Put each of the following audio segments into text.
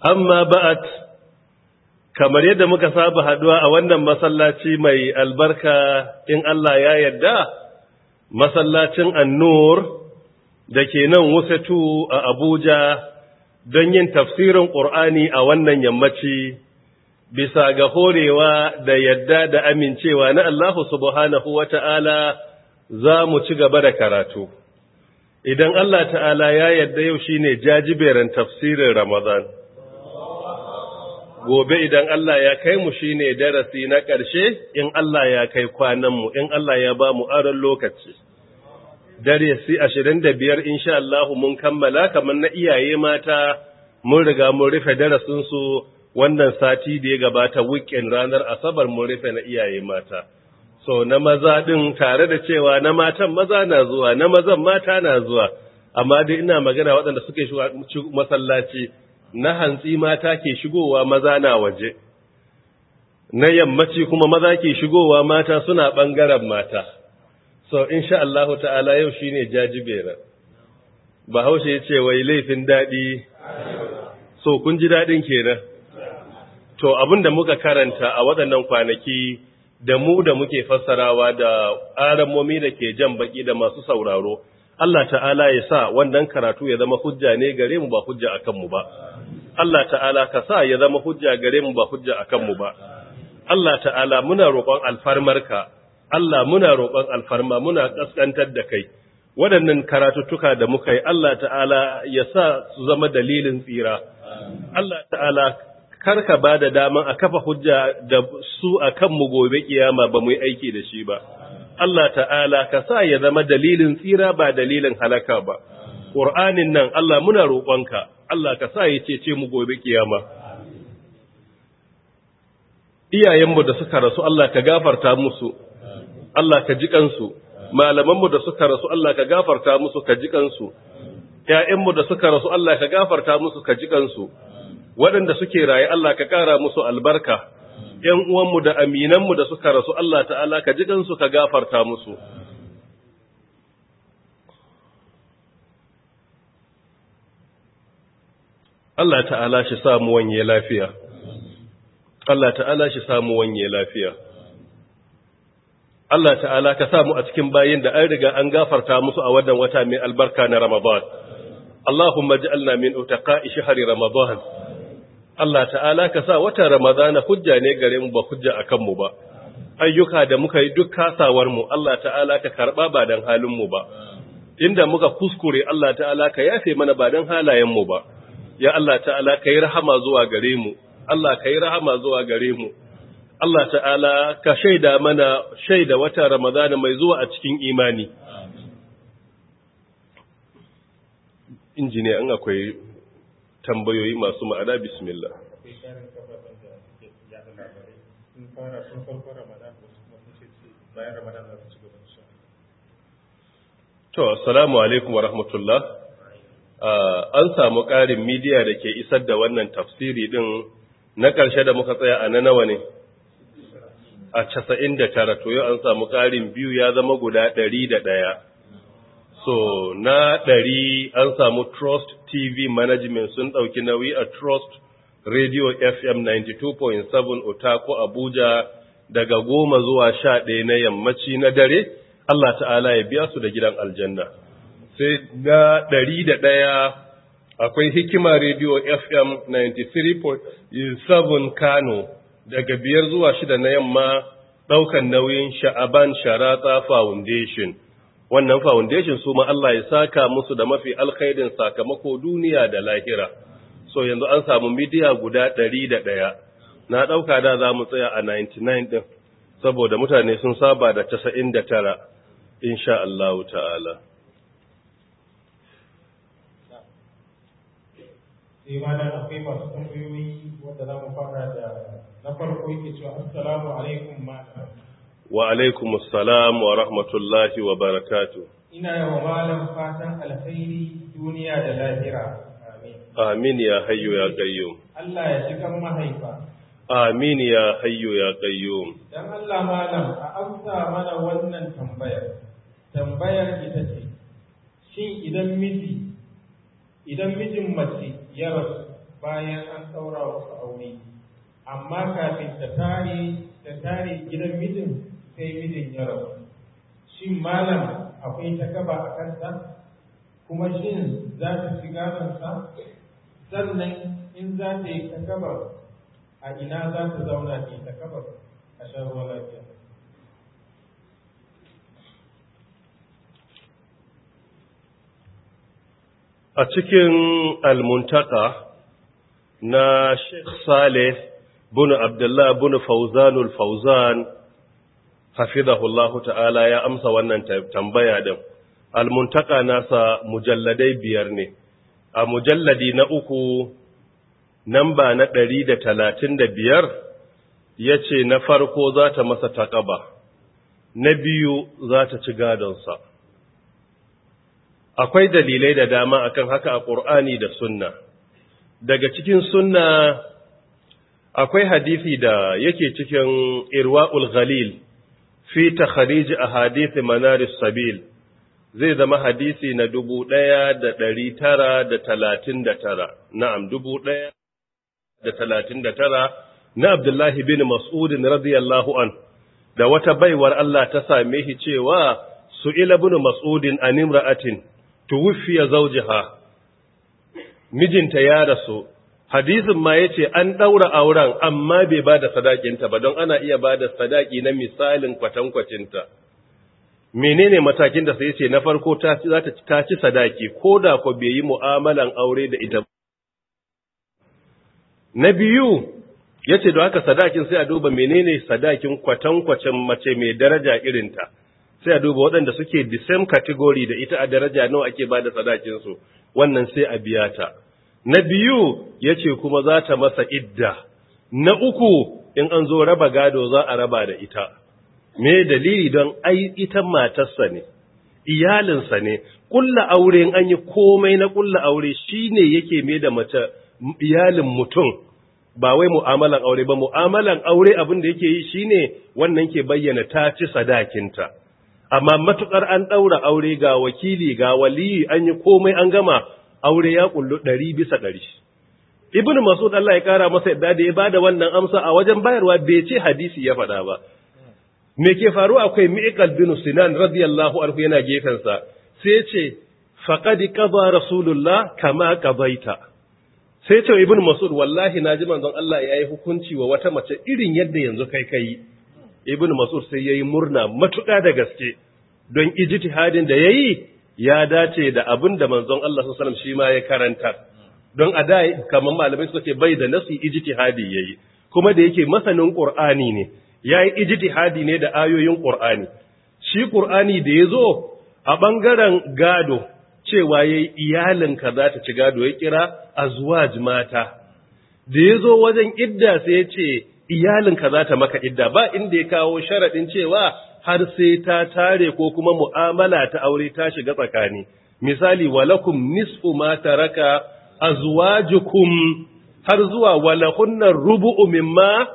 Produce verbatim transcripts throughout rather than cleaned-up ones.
amma ba'at, kamar yadda muka saba haduwa a wannan masallaci mai albarka in Allah ya yarda, masallacin An-Nur da ke nan Wusatu a Abuja don yin tafsirin Qur'ani a wannan yammaci bisa ga horewa da yadda da amincewa na Allah subhanahu wata'ala za mu ci gaba da karatu. Idan Allah ta'ala ya yadda yau shine jajiberin tafsirin Ramadan. Gobe idan Allah ya kai mu shine darasi na ƙarshe, in Allah ya kai kwananmu, in Allah ya ba mu aron lokaci. Darasi ashirin da biyar insha Allah mun kammala kamar na iyaye mata, mun riga mun rufe darasinsu wannan sati da ya gabata weekend ranar Asabar mun rufe na iyaye mata. So na maza din tare da cewa na matan maza na zuwa, na mazan mata na zuwa, amma dai ina magana waɗanda suke masallaci, na hantsi mata ke shigowa maza na waje, na yammaci kuma maza ke shigowa mata suna ɓangaren mata. So insha Allah ta'ala yau shine jajibera. Bahaushe ya ce wai laifin daɗi, so kun ji daɗin kenan. To abinda muka karanta a waɗannan kwanaki da mu da muke fassarawa da aramomi da ke jan baki da masu sauraro, Allah ta'ala ya sa wannan karatu ya zama hujja ne gare mu ba hujja akan mu ba. Allah ta'ala ka sa ya zama hujja gare mu ba hujja akan mu ba. Allah ta'ala muna roƙon alfarmarka, Allah muna roƙon alfarma, muna kaskantar da kai. Waɗannan karatuttuka da muka yi Allah ta'ala ya sa su zama dalilin tsira. Allah ta'ala karka ba da daman a kafa hujja da su a kanmu gobe kiyama ba mu yi aiki da shi ba. Allah ta'ala ka sa ya zama dalilin tsira ba dalilin halaka ba. Ƙur'anin nan Allah muna roƙonka, Allah ka sa ya cece mu gobe kiyama. Iyayenmu da suka rasu Allah ka gafarta musu, Allah ka ji kansu. Malamanmu da suka rasu Allah ka gafarta musu ka ji kansu. ‘Ya'yanmu da suka rasu Allah ka gafarta musu ka ji kansu. Waɗanda suke raye Allah ka ƙara musu albarka, ‘yan uwanmu da aminanmu da suka rasu Allah ta'ala ka ji kansu ka gafarta musu. Allah ta'ala shi samu wanye lafiya. Allah ta'ala shi samu wanye lafiya. Allah ta'ala ka samu a cikin bayin da an riga an gafarta musu a wannan wata mai albarka na Ramadan. Allahumma ij'alna min utaqa'i shahri Ramadan. Allah ta'ala ka sa watan Ramadana hujja ne gare mu ba hujja akan mu ba. Ayyuka da muka yi duk kasawar mu Allah ta'ala ka karba ba dan halin mu ba. Inda muka kuskure Allah ta'ala ka yafe mana ba dan halayen mu ba. Ya Allah ta'ala ka yi rahama zuwa gare mu. Allah ka yi rahama zuwa gare mu. Allah ta'ala ka shaida mana shaida watan Ramadana mai zuwa a cikin imani. Injiniya an akwai tambayoyi masu ma'ana bismillah. To, assalamu alaikum wa rahmatullah. An samu ƙarin midiya da ke isar da wannan tafsiri ɗin na ƙarshe da muka tsaya a na nawa ne? A casa'in da tara, to yau an samu ƙarin biyu ya zama guda ɗari da ɗaya. So, na ɗari an samu Trust T V Management sun ɗauki nauyi a Trust Radio F M ninety-two point seven Otako Abuja daga goma zuwa sha ɗaya na yammaci na dare, Allah ta'ala ya biya su da gidan aljanna. Sai na ɗari da ɗaya akwai Hikima Radio F M ninety-three point seven Kano daga biyar zuwa shida na yamma ɗaukan nauyin Sha'aban Sharata Foundation. Wannan foundation su ma Allah ya saka musu da mafi alkhairin sakamako duniya da lahira. So yanzu an samu midiya guda ɗari da ɗaya. Na ɗauka da za mu tsaya a ninety-nine ɗin, saboda mutane sun saba da casa'in da tara, insha Allah ta'ala. Imanin akwai masu tambayoyi wanda za mu fara da na farko yake cewa assalamu alaikum malam. Wa alaikum assalam wa rahmatullahi wa barakatuh. Ina yawa malam fatan alkhairi duniya da lahira. Amin. Amin ya hayyu ya qayyum. Allah ya shiga mahaifa. Amin ya hayyu ya qayyum. Dan Allah malam a amsa mana wannan tambayar. Tambayar ita ce, shin idan miji idan mijin mace ya rasu bayan an ɗaura wasu aure, amma kafin ta tare ta tare gidan mijin sai mijin ya rasu. Shin malam akwai takaba a kanta? Kuma shin za ta ci gadonsa? Sannan in za ta yi takabar a ina za ta zauna ta yi takabar a shan ruwa lafiya? A cikin almuntaka na Sheikh Saleh bin Abdullah bin Fauzanul Fauzan hafizahullahu ta'ala ya amsa wannan tambaya din. Almuntaka nasa mujalladai biyar ne. A mujalladi na uku namba na ɗari da talatin da biyar ya ce na farko za ta masa taƙaba, na biyu za ta ci gadonsa. Akwai dalilai da dama akan haka a ƙur'ani da sunna. Daga cikin sunna akwai hadisi da yake cikin Irwa'ul Ghalil fi takhrij ahadith Manaris Sabil, zai zama hadisi na dubu ɗaya da ɗari tara da talatin da tara, na'am dubu ɗaya da talatin da tara na Abdullahi bin Mas'udin radiyallahu an, da wata baiwar Allah ta same shi cewa su'ila bin Mas'udin an imra'atin tuwfiya zawjaha, mijinta ya rasu. Hadisin ma yace an daura auren amma bai bada sadakinta ba, don ana iya bada sadaki na misalin kwatankwacinta. Menene matakin da sai yace na farko ta za ta ta ci sadaki koda ko bai yi mu'amalan aure da ita. Na biyu yace da haka sadakin sai a duba menene sadakin kwatankwacin mace mai daraja irinta. Sai a duba waɗanda suke the same category da ita a daraja nawa ake bada sadakin su, wannan sai a biya ta. Na biyu yace kuma za ta masa idda. Na uku in an zo raba gado za a raba da ita. Me dalili? Don ai ita matarsa ne, iyalinsa ne. Kulla aure in an yi komai na kulla aure shine yake me da mace iyalin mutum, ba wai mu'amalan aure ba. Mu'amalan aure abin da yake yi shine wannan ke bayyana ta ci sadakinta. Amma matukar an daura aure ga wakili ga waliyi an yi komai an gama, aure ya kullu ɗari bisa ɗari. Ibn Mas'ud Allah ya kara masa yadda da ya bada wannan amsa a wajen bayarwa bai ce hadisi ya faɗa ba. Me ke faru? Akwai Mi'qal bin Sinan radiyallahu anhu yana gefensa, sai ce faqad qada rasulullah kama qadaita. Sai ce Ibn Mas'ud wallahi naji manzon Allah yayi hukunci wa wata mace irin yadda yanzu kai kai. Ibn Mas'ud sai yayi murna matuƙa da gaske, don ijtihadin da yayi ya dace da abin da manzon Allah sallallahu alaihi wasallam shi ma ya karanta. Don a da kamar malamai suka ce bai da nasi ijtihadi yayi, kuma da yake masanin Qur'ani ne, yayi ijtihadi ne da ayoyin Qur'ani. Shi Qur'ani da yazo a bangaren gado cewa yayi iyalinka za ta ci gado, ya kira azwaj mata. Da yazo wajen idda sai ya ce iyalinka za ta maka idda, ba inda ya kawo sharadin cewa har sai ta tare ko kuma mu'amala ta aure ta shiga tsakani. Misali walakum nisfu ma taraka azwajukum har zuwa walahunna rubu'u mimma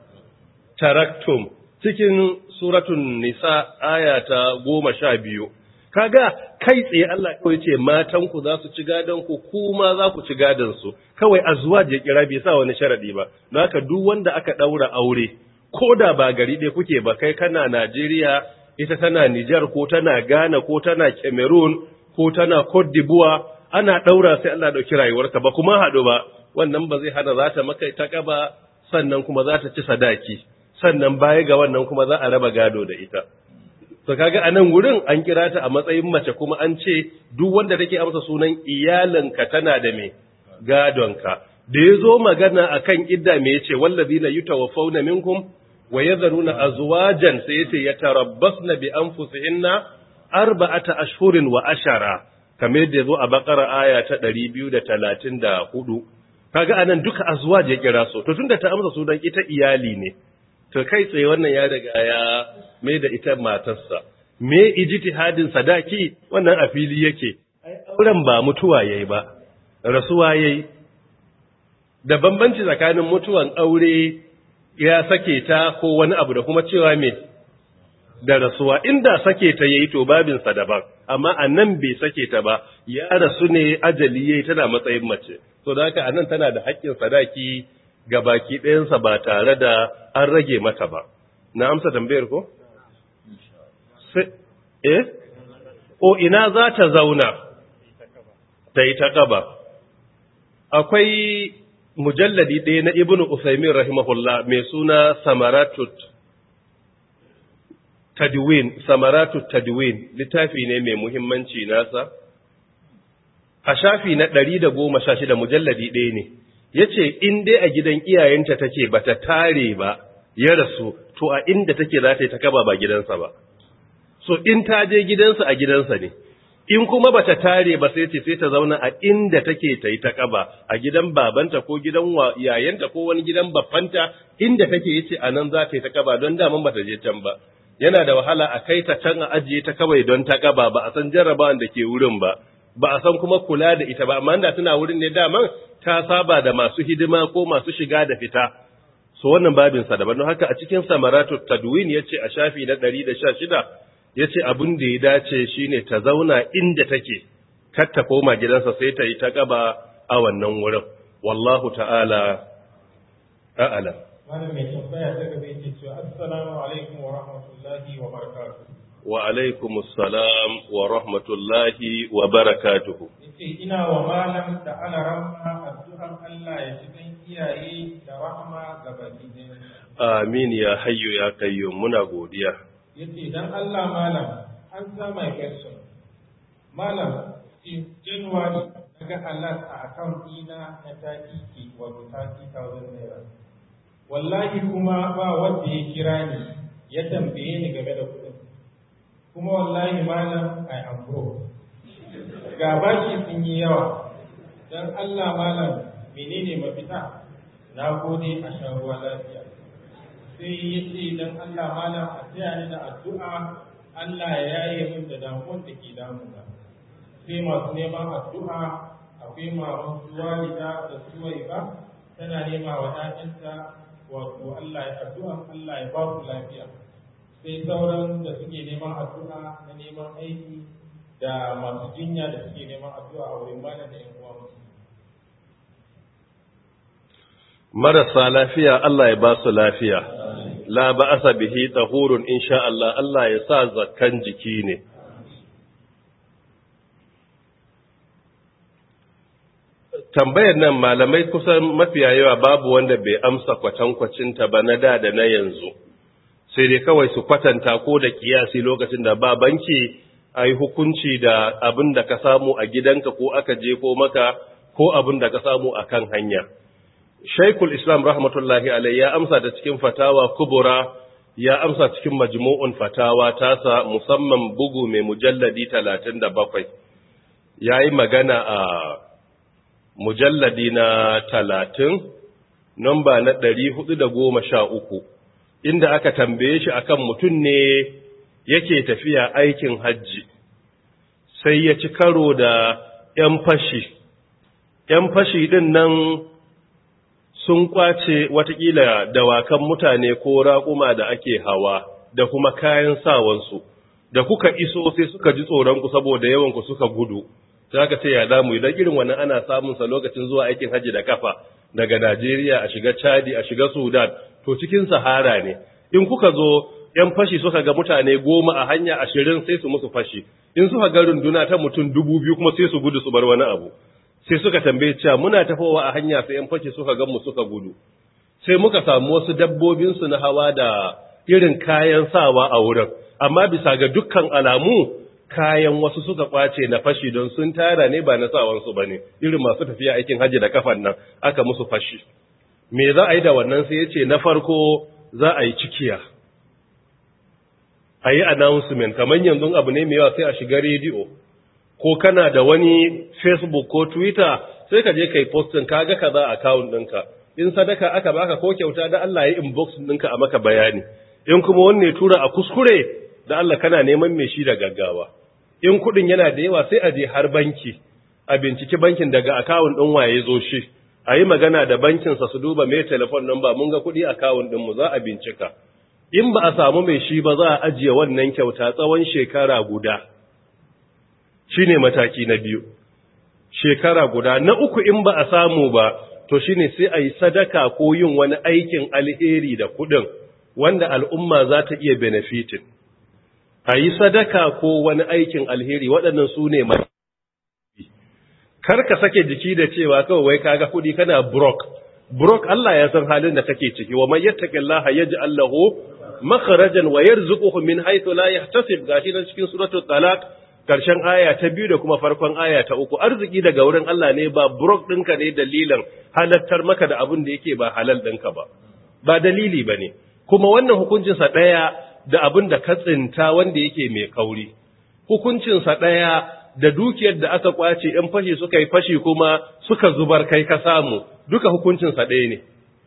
taraktum cikin suratun nisa aya ta goma sha biyu. Kaga kai tsaye Allah kawai ce matanku za su ci gadon ku, kuma za ku ci gadon su, kawai azwaj ya kira bai sa wani sharadi ba. Don haka duk wanda aka daura aure ko da ba gari ɗaya kuke ba, kai kana Najeriya ita tana Nijar ko tana Ghana ko tana Cameroon ko tana Cote d'Ivoire, ana daura sai Allah dauki rayuwarka ba kuma haɗu ba, wannan ba zai hana za ta maka ta kaba, sannan kuma za ta ci sadaki, sannan baya ga wannan kuma za a raba gado da ita. To kaga anan wurin an kira ta a matsayin mace, kuma an ce duk wanda take amsa sunan iyalinka tana da me gadonka. Da yazo magana akan idda me yace wallazina yutawaffawna minkum wa yadharuna azwajan, sai yace yatarabbasna bi anfusihinna arba'ata ashhurin wa ashara, kamar yadda yazo a Baqara aya ta ɗari biyu da talatin da hudu. Kaga anan duka azwaj ya kira su. To tunda ta amsa sunan ita iyali ne, to kai tsaye wannan ya daga ya mai da ita matarsa. Me ijtihadin sadaki wannan a fili yake, ai auren ba mutuwa yayi ba, rasuwa yayi. Da bambanci tsakanin mutuwan aure ya sake ta ko wani abu da kuma cewa me da rasuwa. Inda sake ta yayi to babin sa daban, amma annan bai sake ta ba, ya rasu ne ajali yayi tana matsayin mace. so da haka anan tana da haƙƙin sadaki ga baki ɗayansa ba tare da an rage mata ba. Na amsa tambayar ko? Eh? O ina za ta zauna ta yi ta ƙaba. Akwai mujalladi ɗaya na Ibn Usaimin rahimahullah mai suna Samaratut Tadwin, Samaratut Tadwin, littafi ne mai muhimmanci nasa. A shafi na ɗari da goma sha shida mujalladi ɗaya ne. Ya ce in dai a gidan iyayenta take ba ta tare ba ya rasu, to a inda take za ta yi ta kaba ba gidansa ba. So in ta je gidansa a gidansa ne, in kuma ba ta tare ba sai ce sai ta zauna a inda take ta yi ta kaba, a gidan babanta ko gidan yayanta ko wani gidan babbanta inda take yace a nan za ta yi ta kaba don daman ba ta je can ba. Yana da wahala a kai ta can a ajiye ta kawai don ta kaba ba a san jarrabawan da ke wurin ba. Ba a san kuma kula da ita ba, amma da tana wurin ne daman ta saba da masu hidima ko masu shiga da fita. So wannan babin sa daban. Don haka a cikin Samaratut Tadwin yace a shafi na ɗari da sha shida yace abin da ya dace shine ta zauna inda take, kar ta koma gidansa sai ta yi ta gaba a wannan wurin. Wallahu ta'ala a'lam. Malam mai tambaya ta gaba yake cewa assalamu alaikum wa rahmatullahi wa barakatuh. Wa alaikumus salam wa rahmatullahi wa barakatuhu. Yace ina wa malam da ana rahma addu'an Allah ya ci dan iyaye da rahma ga baki ɗaya. Amin ya hayyu ya qayyum, muna godiya. Yace dan Allah malam an sa my question. Malam in January daga alert a account ɗina na thirty k wato thirty thousand naira. Wallahi kuma ba wanda ya kira ni ya tambaye ni game da kuɗin. Kuma wallahi malam I am broke. Ga bashi sun yi yawa. Dan Allah malam menene mafita? Na gode a sha ruwa lafiya. Sai yace dan Allah malam a tsaya ni da addu'a Allah ya yaye min da damuwar da ke damuna. Sai masu neman addu'a akwai maman Walida da Suwaiba tana nema wa ƴaƴanta wato Allah ya addu'a Allah ya ba su lafiya. Sai sauran da suke neman addu'a na neman aiki da masu jinya da suke neman addu'a a wurin malam da ƴan uwa musu. Marasa lafiya Allah ya ba su lafiya. La ba'asa bihi tahurun insha Allah, Allah ya sa zakkan jiki ne. Tambayar nan malamai kusan mafiya yawa babu wanda bai amsa kwatankwacinta ba na da da na yanzu. Sai dai kawai su kwatanta ko da kiyasi lokacin da ba banki a yi hukunci da abin da ka samu a gidanka ko aka je ko maka ko abin da ka samu a kan hanya. Shaikul Islam rahmatullahi alai ya amsa da cikin fatawa kubura, ya amsa cikin majmu'un fatawa tasa musamman bugu mai mujalladi talatin da bakwai. Ya yi magana a mujalladi na talatin, namba na ɗari hudu da goma sha uku. Inda aka tambaye shi akan mutum ne yake tafiya aikin hajji, sai ya ci karo da ‘yan fashi. ‘Yan fashi ɗin nan sun kwace watakila dawakan mutane ko raƙuma da ake hawa da kuma kayan sawansu. Da kuka iso sai suka ji tsoronku saboda yawanku suka gudu. Za ka ce ya damu idan irin wannan ana samunsa lokacin zuwa aikin hajji da kafa daga Najeriya a shiga Chadi a shiga Sudan. To cikin Sahara ne, in kuka zo ‘yan fashi suka ga mutane goma a hanya ashirin sai su musu fashi, in suka ga runduna ta mutum dubu biyu kuma sai su gudu su bar wani abu. Sai suka tambaye cewa muna tafowa a hanya sai ‘yan fashi suka gan mu suka gudu. Sai muka samu wasu dabbobinsu na hawa da irin kayan sawa a wurin, amma bisa ga dukkan alamu kayan wasu suka kwace na fashi don sun tara ne ba na sawansu ba ne, irin masu tafiya aikin hajji da kafan nan aka musu fashi. Me za a yi da wannan sai ya ce na farko za a yi cikiya, a yi announcement, kamar yanzu abu ne mai yawa sai a shiga rediyo, ko kana da wani Facebook ko Twitter sai ka je ka yi postin kaga kaza a account ɗinka, in sadaka aka baka ko kyauta da Allah ya inbox ɗinka a maka bayani, in kuma wanne tura a kuskure da Allah kana neman mai shi da gaggawa, in kuɗin yana da yawa sai a je har banki, a binciki bankin daga account ɗin waye zo shi, a yi magana da bankinsa su duba mai telefon number mun ga kuɗi a kawun ɗinmu za a bincika. In ba a samu mai shi ba za a ajiye wannan kyauta tsawon shekara guda. Shi ne mataki na biyu. shekara guda. Na uku in ba a samu ba to shine sai a yi sadaka ko yin wani aikin alheri da kudin wanda al'umma za ta iya benefitin. A yi sadaka ko wani aikin alheri waɗannan su ne mai. Kar ka sake jiki da cewa kawai wai kaga kudi kana brok. Brok Allah ya san halin da kake ciki, wa man yattaqillaha yaj'al lahu makharajan wa yarzuquhu min haythu la yahtasib. Gashi nan cikin suratul talaq karshen aya ta biyu da kuma farkon aya ta uku. Arziki daga wurin Allah ne, ba brok ɗinka ne dalilan halattar maka da abin da yake ba halal ɗinka ba, ba dalili ba ne. Kuma wannan hukuncinsa ɗaya da abin da ka tsinta wanda yake mai kauri, hukuncinsa ɗaya da dukiyar da aka kwace ‘yan fashi suka yi fashi kuma suka zubar kai ka samu, duka hukuncinsa ɗaya ne.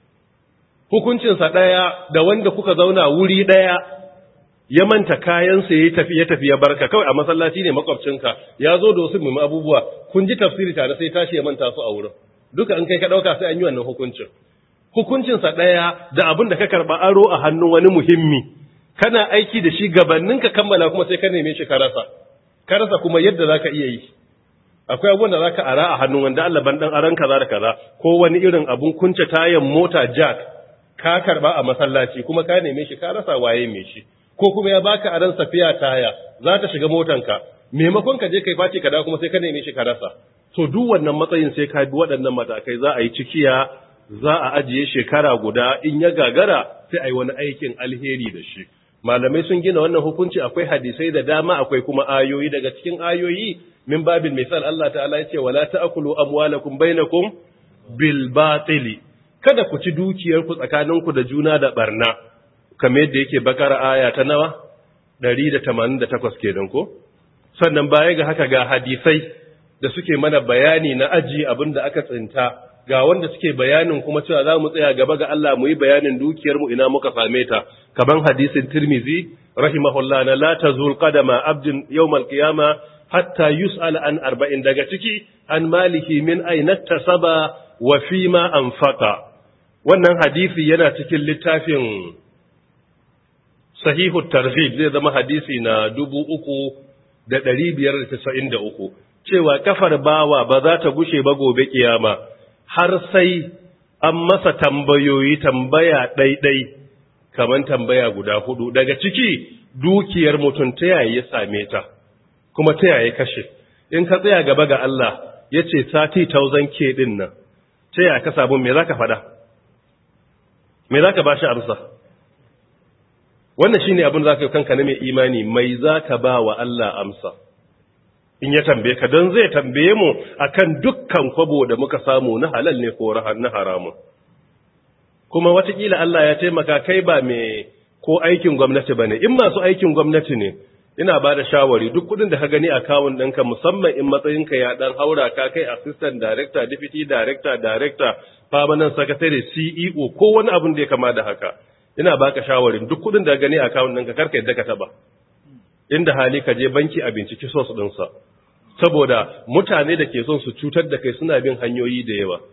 Hukuncinsa ɗaya da wanda kuka zauna wuri ɗaya ya manta kayansa ya tafi ya tafi ya barka, kawai a masallaci ne makwabcinka ya zo da wasu muhimman abubuwa, kun ji tafsiri tare sai tashi ya manta su a wurin, duka in kai ka ɗauka sai an yi wannan hukuncin. Hukuncinsa ɗaya da abin da ka karɓa aro a hannun wani muhimmi, kana aiki da shi gabanin ka kammala kuma sai ka neme shi ka rasa, ka rasa kuma yadda za ka iya yi. Akwai abubuwan da za ka ara a hannun wanda Allah ban ɗan aran kaza da kaza, ko wani irin abun kunce tayan mota jack ka karɓa a masallaci kuma ka neme shi ka rasa waye mai shi. Ko kuma ya baka aran safiya taya za ta shiga motanka, maimakon ka je kai face ka dawo kuma sai ka neme shi ka rasa. To duk wannan matsayin sai ka bi waɗannan matakai, za a yi cikiya, za a ajiye shekara guda, in ya gagara sai a yi wani aikin alheri da shi. Malamai sun gina wannan hukunci, akwai hadisai da dama, akwai kuma ayoyi. Daga cikin ayoyi min babin misal Allah ta'ala ya ce wala ta'kulu amwalakum bainakum bil batili, kada ku ci dukiyarku tsakaninku da juna da barna, kamar yadda yake Bakara aya ta nawa ɗari da tamanin da takwas kenan ko. Sannan baya ga haka ga hadisai da suke mana bayani na aji abin da aka tsinta, ga wanda suke bayanin kuma cewa za mu tsaya gaba ga Allah mu yi bayanin dukiyarmu ina muka same ta, kaman hadisin Tirmizi rahimahullah na la tazul qadama abdin yawmal qiyama hatta yus'al an arba'in, daga ciki an maliki min ayna tasaba wa fima anfaqa. Wannan hadisi yana cikin littafin sahihu targhib, zai zama hadisi na dubu uku da ɗari biyar da tasa'in da uku, cewa kafar bawa ba za ta gushe ba gobe kiyama har sai an masa tambayoyi, tambaya ɗaiɗai kamar tambaya guda hudu. Daga ciki dukiyar mutum ta yaya ya same ta kuma ta yaya kashe. In ka tsaya gaba ga Allah ya ce thirty thousand K din nan ta yaya ka samu, me za ka faɗa, me za ka ba shi amsa? Wannan shi ne abin za ka yi kanka na mai imani, mai za ka ba wa Allah amsa in ya tambaye ka, don zai tambaye mu akan dukkan kwabo da muka samu na halal ne ko na haramun. Kuma watakila Allah ya taimaka kai ba mai ko aikin gwamnati ba ne. In masu aikin gwamnati ne, ina ba da shawari duk kudin da ka gani a kawun ɗinka, musamman in matsayinka ya ɗan haura ka kai assistant director, deputy director, director, permanent secretary, C E O ko wani abin da ya kama da haka, ina baka shawarin duk kudin da gani a kawun ɗinka karka yadda ka taba. Inda hali ka je banki a binciki sos ɗinsa, saboda mutane da ke son su cutar da kai suna bin hanyoyi da yawa.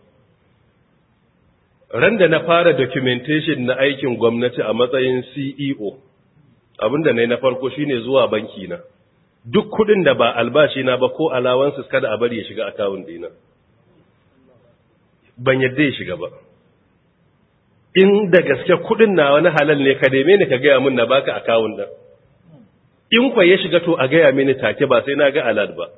Ran da na fara documentation na aikin gwamnati a matsayin C E O, abinda na yi na farko shine zuwa banki na. Duk kudin da ba albashi na ba ko allowances kada a bari ya shiga account dina. Ban yadda ya shiga ba. In da gaske kudin na wani halal ne ka deme ni ka gaya min na baka account din. In kwa ya shiga to a gaya mini take ba sai na ga alert ba.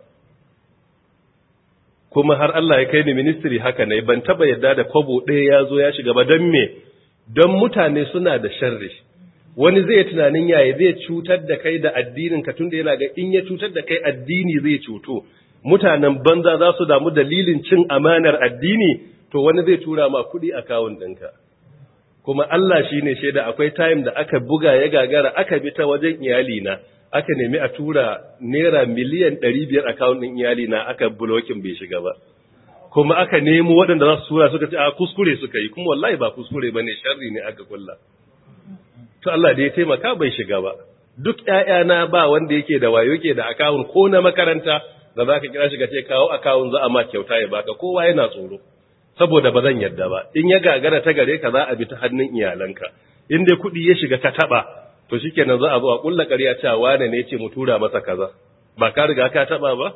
Kuma har Allah ya kai ni ministry haka ne, ban taba yadda da kwabo ɗaya ya zo ya shiga ba. Don me? Don mutane suna da sharri. Wani zai tunanin yaya zai cutar da kai da addinin ka, tunda yana ga in ya cutar da kai addini zai cuto. Mutanen banza za su damu dalilin cin amanar addini, to wani zai tura ma kuɗi akawun ɗinka. Kuma Allah shi ne shaida, akwai time da aka buga ya gagara, aka bi ta wajen iyalina, aka nemi a tura naira miliyan ɗari biyar akawun ɗin iyalina, aka bulokin bai shiga ba. Kuma aka nemo waɗanda za su tura suka ce a kuskure suka yi, kuma wallahi ba kuskure ba ne, sharri ne aka kulla. To Allah da ya taimaka bai shiga ba. Duk ƴaƴana ba wanda yake da wayo yake da akawun ko na makaranta da za ka kira shi ka ce kawo akawun za a ma kyauta ya baka, kowa yana tsoro. Saboda ba zan yadda ba, in ya gagara ta gare ka za a bi ta hannun iyalanka. In dai kuɗi ya shiga ka taɓa, to shikenan za a zo a ƙulla ƙarya cewa wane ne ce mu tura masa kaza. Ba ka riga ka taɓa ba?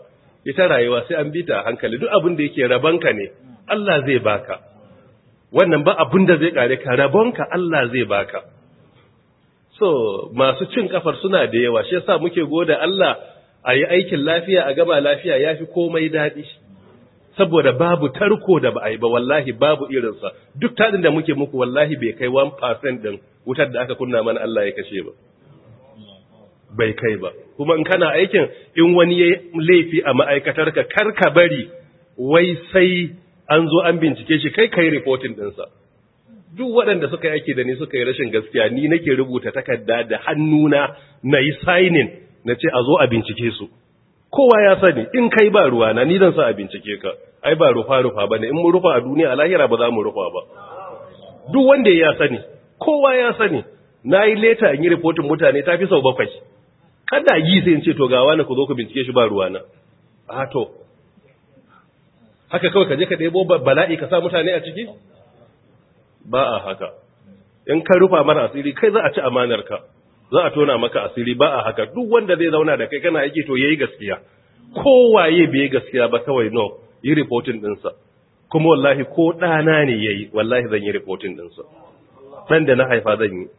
ita rayuwa sai an bita a hankali, duk abin da yake rabonka ne Allah zai baka, wannan ba abin da zai kare ka, rabonka Allah zai baka. So masu cin kafar suna da yawa, shi yasa muke goda Allah a yi aikin lafiya a gaba lafiya ya fi komai daɗi, saboda babu tarko da ba a yi ba, wallahi babu irinsa. Duk taɗin da muke muku wallahi bai kai one percent ɗin wutar da aka kunna mana Allah ya kashe ba, bai kai ba. Kuma in kana aikin, in wani ya laifi a ma'aikatarka, kar ka bari wai sai an zo an bincike shi, kai kai reporting ɗinsa. Duk waɗanda suka yi aiki da ni suka yi rashin gaskiya, ni nake rubuta takarda da hannuna na yi signing na ce a zo a bincike su. Kowa ya sani, in kai ba ruwa na ni zan sa a bincike ka, ai ba rufa-rufa ba ne, in mu rufa a duniya a lahira ba za mu rufa ba. Duk wanda ya sani, kowa ya sani, na yi leta in yi reporting mutane ta fi sau bakwai. Kada yi sai in ce to gawa na ku zo ku bincike shi ba ruwa na. A to, haka kawai ka je ka ɗebo bala'i ka sa mutane a ciki? Ba a haka. In ka rufa mara asiri, kai za a ci amanarka. Za a tona maka asiri, ba a haka. Duk wanda zai zauna da kai kana aiki to yayi gaskiya. Kowaye bai gaskiya ba kawai no, yi reporting ɗinsa. Kuma wallahi ko ɗana ne yayi, wallahi zan yi reporting ɗinsa. Ɗan da na haifa zan yi.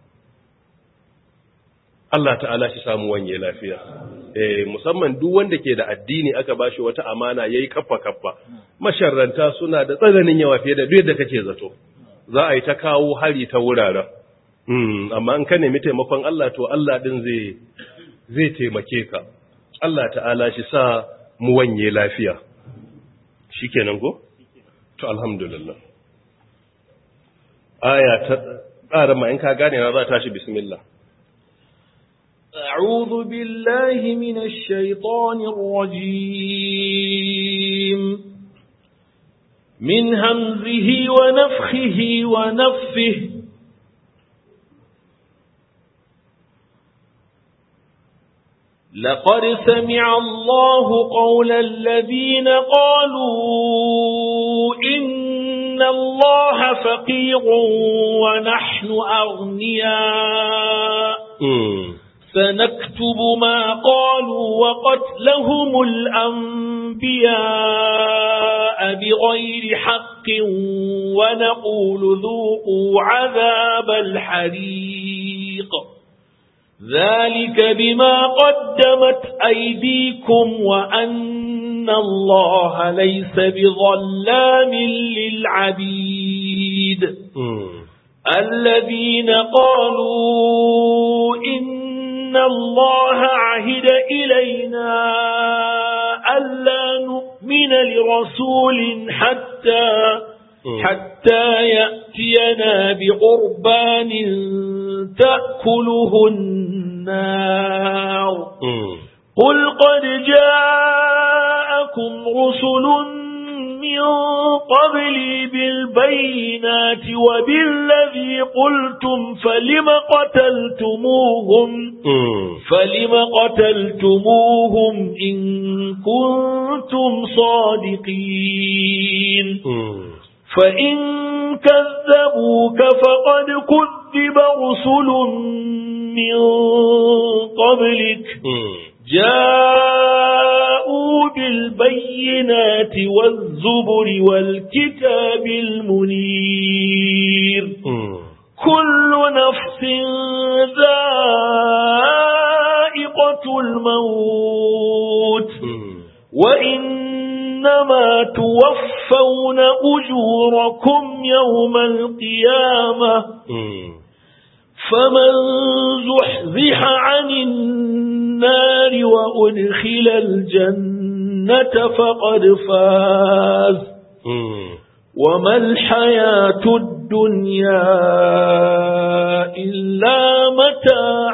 Allah ta'ala shi samu wanye lafiya. Eh, musamman duk wanda ke da addini aka bashi wata amana yayi kaffa kaffa. Masharranta suna da tsananin yawa fiye da duk yadda kake zato. Za a yi ta kawo hari ta wuraren. Hmm, amma in ka nemi taimakon Allah to Allah din zai zai taimake ka. Allah ta'ala shi sa mu wanye lafiya. Shikenan go? To alhamdulillah. Aya ta tsara ma in ka gane na za ta shi bismillah. أعوذ بالله من الشيطان الرجيم من همزه ونفخه ونفثه لقد سمع الله قول الذين قالوا إن الله فقير ونحن أغنياء سنكتب ما قالوا وقتلهم الأنبياء بغير حق ونقول ذوقوا عذاب الحريق ذلك بما قدمت أيديكم وأن الله ليس بظلام للعبيد الذين قالوا إن إن الله عهد إلينا ألا نؤمن لرسول حتى حتى يأتينا بقربان تأكله النار قل قد جاءكم رسل من قبلي بالبينات وبالذي قلتم فلم قتلتموهم فلم قتلتموهم إن كنتم صادقين فإن كذبوك فقد كذب رسل من قبلك جاءوا بالبينات والزبر والكتاب المنير كل نفس ذائقة الموت وإنما توفون أجوركم يوم القيامة فمن زحزح عن النار وأدخل الجنة فقد فاز وما الحياة الدنيا إلا متاع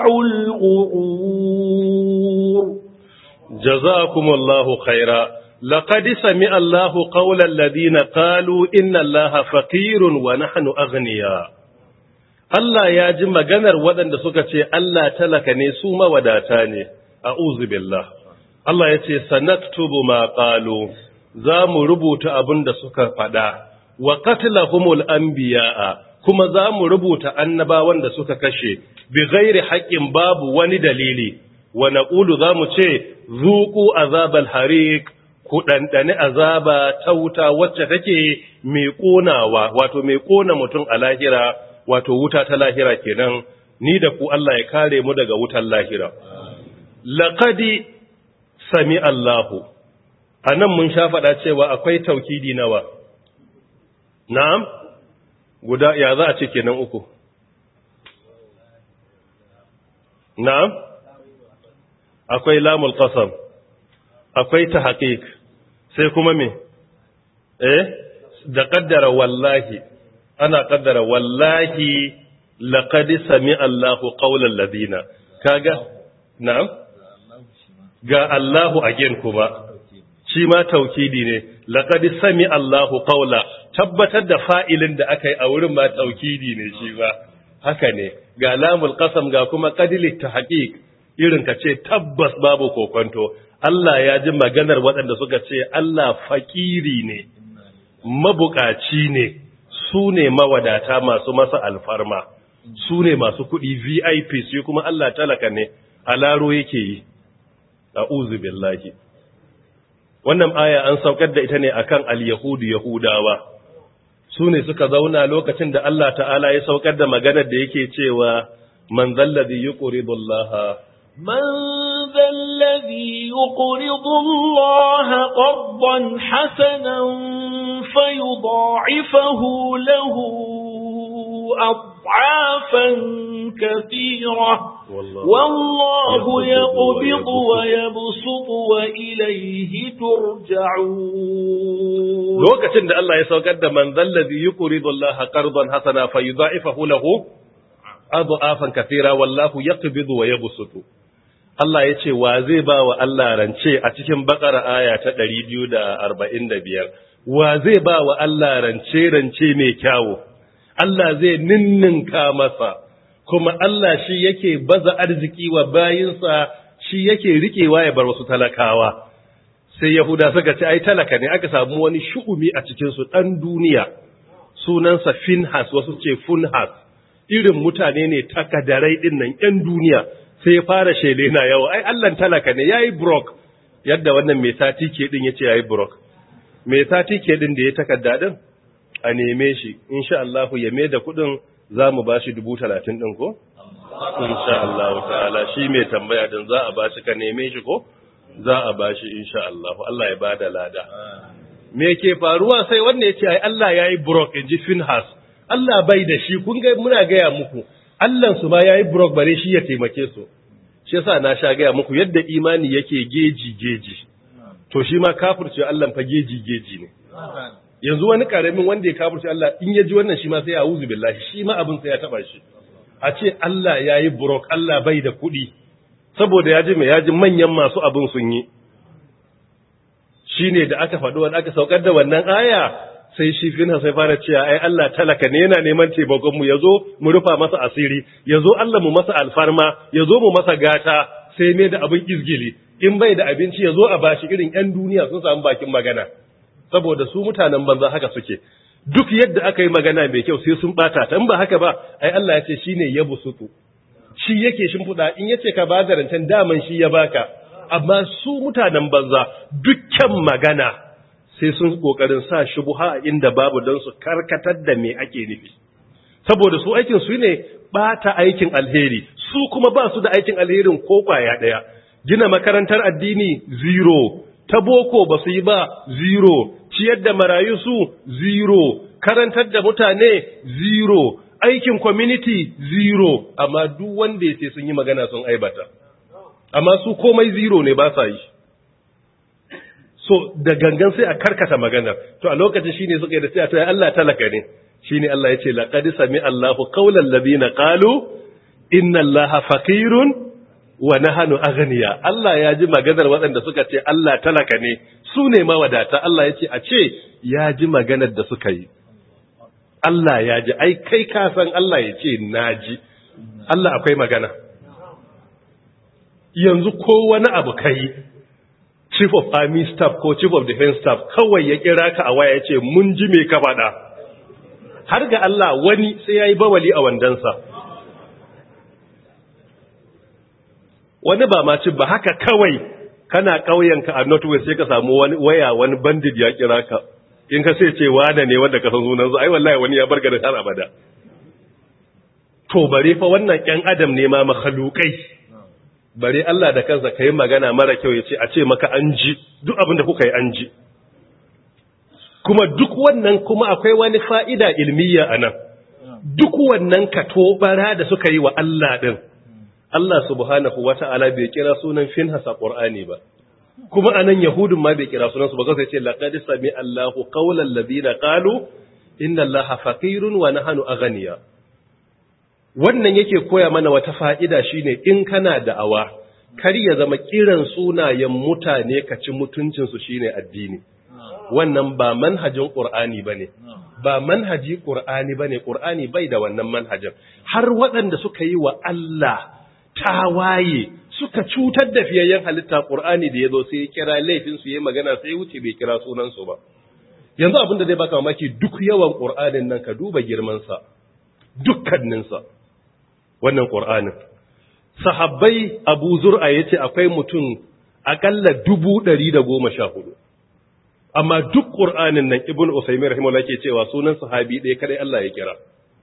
الغرور جزاكم الله خيرا لقد سمع الله قول الذين قالوا إن الله فقير ونحن أغنياء Allah ya ji maganar waɗanda suka ce Allah talaka ne su mawadata ne, a'udhu billah. Allah ya ce, sanaktubu ma qalu, za mu rubuta abin da suka faɗa, wa qatlahumul anbiya'a, kuma za mu rubuta annabawan da suka kashe, bi ghairi haqqin babu wani dalili, wa naqulu zamu ce zuqu azabal hariq ku dandane azaba ta wuta wacce take mai konawa wato mai kona mutum a lahira wato wuta ta lahira kenan ni da ku Allah ya kare mu daga wutar lahira laqad sami Allahu anan mun sha fada cewa akwai taukidi nawa na'am guda ya za a ce kenan uku na'am akwai lamul qasam akwai tahqiq sai kuma me eh da qaddara wallahi ana qaddara wallahi laqad sami Allahu qawlal ladina kaga na'am ga Allahu again kuma shi ma taukidi ne laqad sami Allahu qawla tabbatar da fa'ilin da aka yi a wurin ma taukidi ne shi ba haka ne ga lamul qasam ga kuma qadilit tahqiq irin ka ce tabbas babu kokonto Allah ya ji maganar waɗanda suka ce Allah fakiri ne mabukaci ne su ne mawadata masu masa alfarma su ne masu kuɗi V I P su kuma Allah talaka ne a laro yake yi a'udhu billahi wannan aya an saukar da ita ne akan al-yahudu yahudawa su ne suka zauna lokacin da Allah ta'ala ya saukar da maganar da yake cewa man zalladhi yuqridu Allah man zalladhi yuqridu Allah qardan hasanan fayudha'ifahu lahu ad'afan kathira wallahu yaqbidu wa yabsutu wa ilayhi turja'un lokacin da Allah ya saukar da man zalladhi yuqridu Allah qardan hasana fayudha'ifahu lahu ad'afan kathira wallahu yaqbidu wa yabsutu Allah ya ce wa zai ba wa Allah rance a cikin bakara aya ta ɗari biyu da arba'in da biyar wa zai ba wa Allah rance rance mai kyawu Allah zai ninninka masa kuma Allah shi yake baza arziki wa bayinsa shi yake rikewa ya bar wasu talakawa sai Yahuda suka ce ai talaka ne aka samu wani shu'umi a cikin su dan duniya sunansa Finhas wasu ce Funhas irin mutane ne takadarai din nan ƴan duniya sai ya fara shele na yau ai Allah talaka ne yayi brok yadda wannan mai sati ke din yace yayi brok mai sati ke din da ya takarda din a neme shi insha Allah ya mai da kudin zamu bashi dubu talatin din ko insha Allah ta'ala shi mai tambaya din za a bashi ka neme shi ko za a bashi insha Allah Allah ya bada lada me ke faruwa sai wanda yace ai Allah yayi brok inji Finhas Allah bai da shi kun ga muna ga ya muku Allah su ma yayi brok bare shi ya taimake su shi yasa na sha ga muku yadda imani yake geji geji to shi ma kafirci Allah fa geji geji ne yanzu wani karamin wanda ya kafirci Allah in ya ji wannan shi ma sai ya auzu billahi shi ma abin sai ya taba shi a ce Allah yayi brok Allah bai da kuɗi saboda ya ji me ya ji manyan masu abin sun yi shine da aka faɗo wanda aka saukar da wannan aya sai shi Finhas sai fara cewa ai Allah talaka ne yana neman taimakon mu yazo mu rufa masa asiri yazo Allah mu masa alfarma yazo mu masa gata sai mai da abin izgili in bai da abinci yazo a bashi irin ƴan duniya sun samu bakin magana saboda su mutanen banza haka suke duk yadda aka yi magana mai kyau sai sun bata ta in ba haka ba ai Allah ya ce shine yabsutu shi yake shimfuda in yace ka ba da rancen daman shi ya baka amma su mutanen banza dukkan magana sai sun kokarin sa shubha a inda babu don su karkatar da me ake nufi saboda su aikin su ne bata aikin alheri su kuma ba su da aikin alherin ko kwaya daya gina makarantar addini zero ta boko ba su yi ba zero ciyar da marayu su zero karantar da mutane zero aikin community zero amma duk wanda ya ce sun yi magana sun aibata amma su komai zero ne ba sa yi so da gangan sai a karkata magana to a lokacin shine suka yi da sai a to ya Allah talaka ne shine Allah yace laqad sami Allahu qawlan ladina qalu inna Allaha faqirun wa nahnu aghniya Allah ya ji maganar waɗanda suka ce Allah talaka ne su ne mawadata Allah yace a ce ya ji maganar da suka yi Allah ya ji ai kai ka san Allah yace naji Allah akwai magana yanzu ko wani abu kai chief of army staff ko chief of defense staff kawai ya kira ka a waya yace mun ji me ka faɗa har ga Allah wani sai yayi bawali a wandansa wani ba ma cin ba haka kawai kana ƙauyenka a Northwest sai ka samu wani waya wani bandit ya kira ka in ka sai ce wada ne wanda ka san sunan su ai wallahi wani ya barga da har abada to bare fa wannan ƴan adam ne ma makhlukai bare Allah da kansa kai magana mara kyau yace a ce maka an ji duk abin da kuka yi an ji kuma duk wannan kuma akwai wani fa'ida ilmiya anan duk wannan katobara da suka yi wa Allah din Allah subhanahu wata'ala bai kira sunan Finhas a Qur'ani ba kuma anan yahudun ma bai kira sunan su ba sai ce laqad sami Allahu qawlan ladina qalu inna Allaha faqirun wa nahnu aghniya wannan yake koya mana wata fa'ida shine in kana da'awa kar ya zama kiran sunayen mutane ka ci mutuncin su shine addini wannan ba manhajin Qur'ani bane ba manhaji Qur'ani bane Qur'ani bai da wannan manhajin har waɗanda suka yi wa Allah tawaye suka cutar da fiyayyen halitta Qur'ani da yazo sai ya kira laifin su yayi magana sai wuce bai kira sunan su ba yanzu abin da zai baka mamaki duk yawan Qur'anin nan ka duba girman sa dukkanin sa wannan Qur'anin sahabbai Abu Zur'a yace akwai mutum akalla dubu ɗari da goma sha hudu amma duk Qur'anin nan Ibn Usaymin rahimahullah ke cewa sunan sahabi ɗaya kadai Allah ya kira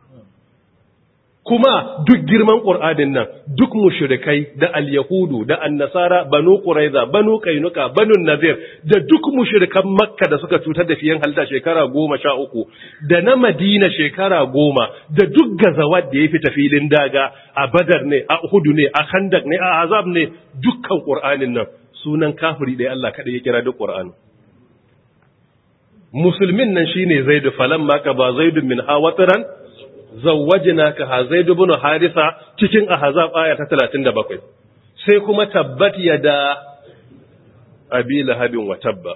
kuma duk girman Qur'anin nan duk mushrikai da al-yahudu da an-nasara banu quraiza banu kainuka banu nazir da duk mushrikan makka da suka cutar da fiyan halda shekara goma sha uku da na madina shekara goma da duk gazawat da ya fita filin daga a badar ne a uhud ne a khandak ne a azab ne dukkan Qur'anin nan sunan kafiri dai Allah kada ya kira duk Qur'ani musulmin nan shine zaid falamma ka ba zaid min hawatran zawwajnaka ha zaid ibn harisa cikin ahzab aya ta talatin da bakwai sai kuma tabbat yada abi lahabin wa tabba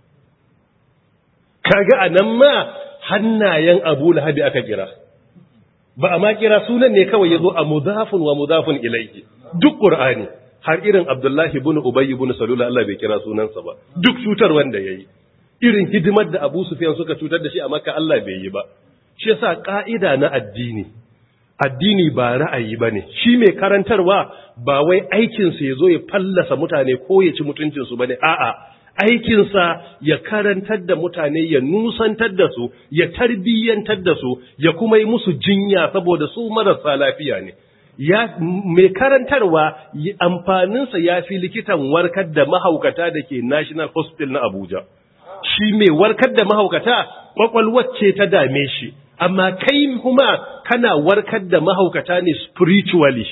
kaga anan ma hannayen abu lahabi aka kira ba amma kira sunan ne kawai yazo a mudafun wa mudafun ilayhi duk Qur'ani har irin Abdullahi ibn Ubay ibn Salul Allah bai kira sunansa ba duk cutar wanda yayi irin hidimar da Abu Sufyan suka cutar da shi a Makka Allah bai yi ba shi yasa ka'ida na addini addini ba ra'ayi bane shi mai karantarwa ba wai aikin sa yazo ya fallasa mutane ko ya ci mutuncin su bane a'a aikin sa ya karantar da mutane ya nusantar da su ya tarbiyyantar da su ya kuma yi musu jinya saboda su marasa lafiya ne ya mai karantarwa amfaninsa ya fi likitan warkar da mahaukata da ke National Hospital na Abuja shi mai warkar da mahaukata kwakwalwar ce ta dame shi amma kai kuma kana warkar da mahaukata ne spiritually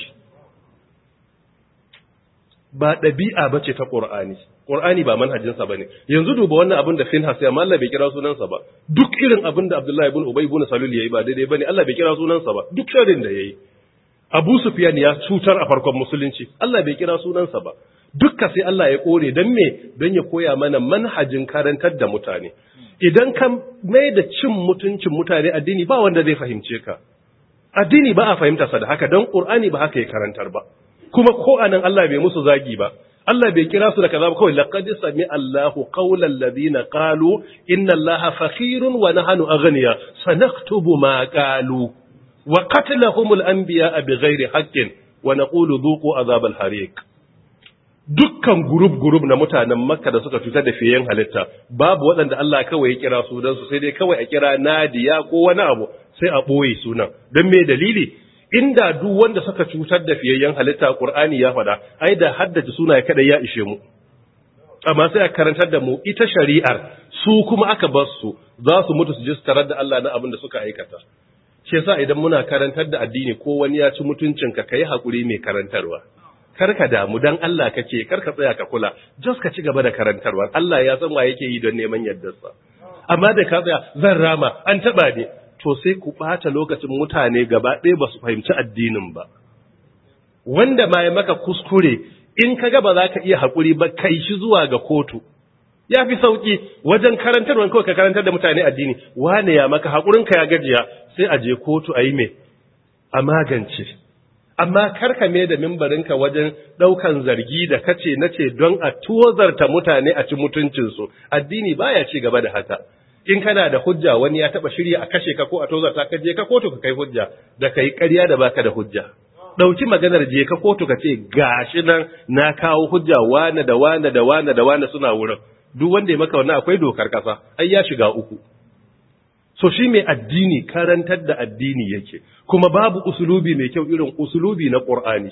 ba ɗabi'a ba ce ta ƙur'ani ƙur'ani ba manhajinsa ba ne yanzu duba wannan abin da Finhas ya Allah bai kira sunansa ba duk irin abin da Abdullahi ibn Ubay ibn Salul yayi ba daidai bane Allah bai kira sunansa ba duk sharrin da yayi Abu Sufyan ya cutar a farkon musulunci Allah bai kira sunansa ba dukka sai Allah ya kore dan me dan ya koya mana manhajin karantar da mutane idan ka mai da cin mutuncin mutane addini ba wanda zai fahimce ka addini ba a fahimta sa da haka dan Qur'ani ba haka ya karantar ba kuma ko anan Allah bai musu zagi ba Allah bai kira su da kaza ba kawai laqad sami Allahu qawlan ladina qalu inna Allaha fakhirun wa nahnu aghniya sanaktubu ma qalu wa qatlahumul anbiya bighairi haqqin wa naqulu dhuqu azabal hariq dukkan group group na mutanen Makka da suka cutar da fiyen halitta babu waɗanda Allah kawai ya kira su dan su sai dai kawai a kira Nadiya ko wani abu sai a boye sunan dan me dalili inda duk wanda suka cutar da fiyayyen halitta Qur'ani ya faɗa ai da haddace sunaye kada ya ishe mu amma sai a karantar da mu ita shari'ar su kuma aka bar su za su mutu su ji tarar da Allah na abin da suka aikata shi yasa idan muna karantar da addini ko wani ya ci mutuncinka kai hakuri mai karantarwa karka damu dan Allah kake karka tsaya ka kula just ka ci gaba da karantarwa Allah ya san wa yake yi don neman yardarsa amma da ka tsaya zan rama an taba ne to sai ku bata lokacin mutane gaba ɗaya ba su fahimci addinin ba wanda ma ya maka kuskure in kaga ba za ka iya hakuri ba kai shi zuwa ga kotu ya fi sauki wajen karantarwa kawai ka karantar da mutane addini wane ya maka hakurinka ya gajiya sai a je kotu a yi mai a magance amma karkame da mimbarinka wajen daukan zargi da kace nace don a tuwazarta mutane a ci mutuncinsu addini baya ci gaba da haka in kana da hujja wani ya taba shirya a kashe ka ko a tozarta ka je ka kotu ka kai hujja da kai ƙarya da baka da hujja dauki maganar je ka kotu ka ce gashi nan na kawo hujja wane da wane da wane da wane suna wurin, duk wanda ya maka wannan akwai dokar kasa, ai ya shiga uku. So shi mai addini karantar da addini yake, kuma babu usulubi mai kyau irin usulubi na Qur'ani.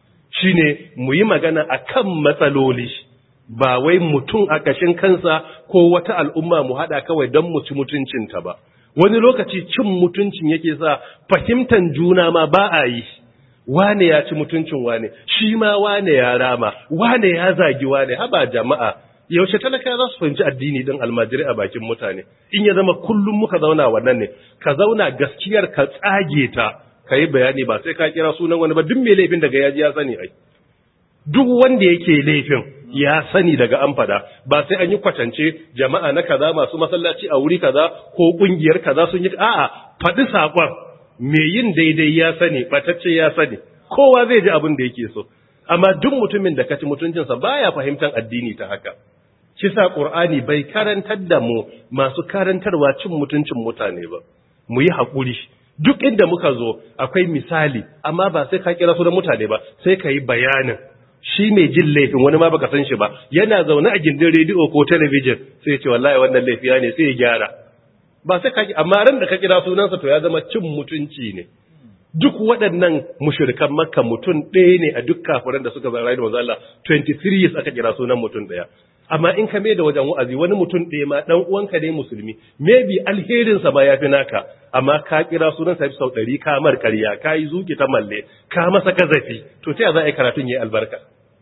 Shine mu yi magana akan matsaloli, ba wai mutum a kashin kansa ko wata al'umma mu hada kawai don mu ci mutuncinta ba. Wani lokaci cin mutuncin yake sa fahimtar juna ma ba a yi. Wane ya ci mutuncin wane, shi ma wane ya rama, wane ya zagi wane, haba jama'a. Yaushe talaka za su fahimci addini din almajiri a bakin mutane, in ya zama kullum muka zauna wannan ne, ka zauna gaskiyar ka tsage ta, ka yi bayani ba sai ka kira sunan wani ba, duk mai laifin daga yaji ya sani ai. Duk wanda yake laifin ya sani daga an fada, ba sai an yi kwatance jama'a na kaza masu masallaci a wuri kaza ko kungiyar kaza sun yi, a'a faɗi saƙon, mai yin daidai ya sani, ɓatacce ya sani, kowa zai ji abin da yake so. Amma duk mutumin da kaci mutuncinsa baya fahimtar addini ta haka. Kisa Qur'ani bai karantar da mu masu karantarwa cin mutuncin mutane ba. Mu yi haƙuri. Duk inda muka zo akwai misali, amma ba sai ka kira su da mutane ba, sai ka yi bayanin. Shi mai jin laifin wani ma baka san shi ba, yana zaune a gindin rediyo ko talabijin sai ya ce wallahi wannan laifiya ne sai ya gyara. Ba sai ka amma ran da ka kira sunansa to ya zama cin mutunci ne. Duk waɗannan mushrikan Makka mutum ɗaya ne a duk kafiran da suka zara da manzo Allah twenty-three years aka kira sunan mutum ɗaya. Amma in ka mai da wajen wa'azi wani mutum ɗaya ma dan uwanka ne musulmi, maybe alherin sa ba yafi naka, amma ka kira sunan sa sau ɗari ka mar ƙarya, ka yi zuki ta malle, ka masa kazafi, to ta za a yi karatun yayi albarka?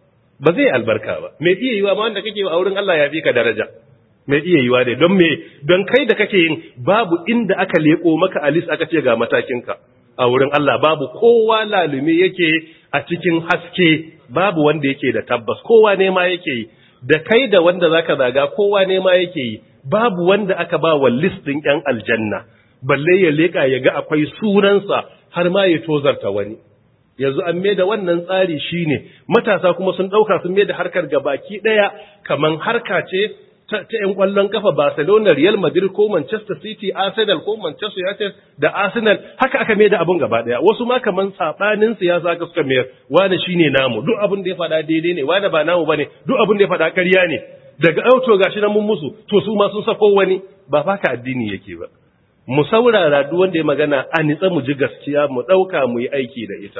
Ba zai albarka ba. Me iya yiwa ma wanda kake a wurin Allah ya fi ka daraja. Me iya yiwa ne don me don kai da kake yin babu inda aka leko maka alis aka ce ga matakinka. A wurin Allah babu kowa lalume yake a cikin haske, babu wanda yake da tabbas, kowa ne ma yake yi, da kai da wanda zaka zaga kowa ne ma yake yi, babu wanda aka ba wa list din yan aljanna, balle ya leka ya ga akwai sunansa har ma ya tozarta wani. Yanzu an mai da wannan tsari shine matasa kuma sun dauka sun mai da harkar gabaki daya kaman harka ce ta ‘yan ƙwallon kafa Barcelona, Real Madrid ko Manchester City, Arsenal ko Manchester United da Arsenal, haka aka mai da abin gaba ɗaya. Wasu ma kaman saɓanin siyasa aka suka mayar, wane shi ne namu, duk abin da ya faɗa daidai ne, wane ba namu ba ne, duk abin da ya faɗa ƙarya ne. Daga auto ga shi na mun musu, to su ma sun sako wani, ba faka addini yake ba. Mu saurara duk wanda ya magana a nitsa mu ji gaskiya, mu ɗauka mu yi aiki da ita.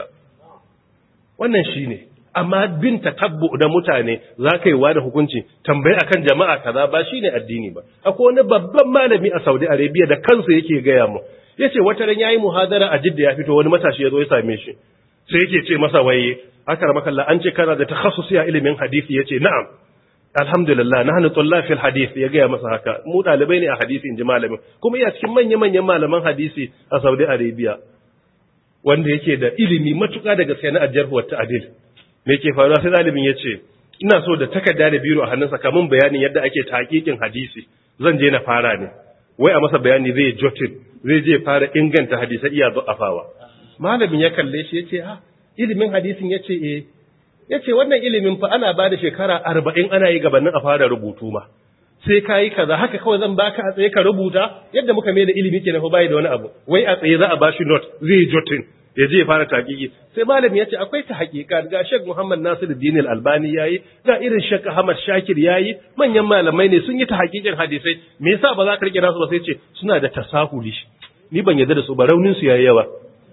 Wannan shi ne. Amma bin tatabbu da mutane za ka yi wa da hukunci tambayi akan jama'a kaza ba shine addini ba. Akwai wani babban malami a Saudi Arabia da kansa yake gaya mu, yace wata ran yayi muhadara a Jidda ya fito wani matashi ya zo ya same shi, sai yake ce masa waye akramaka Allah an ce kana da takhassusi a ilimin hadisi, yace na'am alhamdulillah nahnu tullab fil hadith, ya gaya masa haka mu dalibai ne a hadisi inji malamin, kuma iya cikin manyan manyan malaman hadisi a Saudi Arabia wanda yake da ilimi matuƙa da gaskiya na ajjarhu wa ta'dil. Me ke faruwa sai dalibin ya ce ina so da takarda da biro a hannunsa kamun bayanin yadda ake tahqiqin hadisi, zan je na fara ne, wai a masa bayani zai jotin, zai je fara inganta hadisi iya afawa. Malamin ya kalle shi yace ha ilimin hadisin yace eh, yace wannan ilimin fa ana bada shekara arba'in ana yi gabanin a fara rubutu ma, sai kai kaza haka kawai zan baka a tsaye ka rubuta yadda muka mai da ilimi kenan fa bai da wani abu, wai a tsaye za a bashi note zai jotin ya je fara taƙiƙi. Sai malami ya ce akwai ta haƙiƙa, ga Sheikh Muhammad Nasiruddin Al-Albani yayi, ga irin Sheikh Ahmad Shakir yayi, manyan malamai ne sun yi ta haƙiƙin hadisai, me yasa ba za ka rike nasu ba? Sai ce suna da tasahuli, ni ban yarda da su ba, raunin su yayi yawa.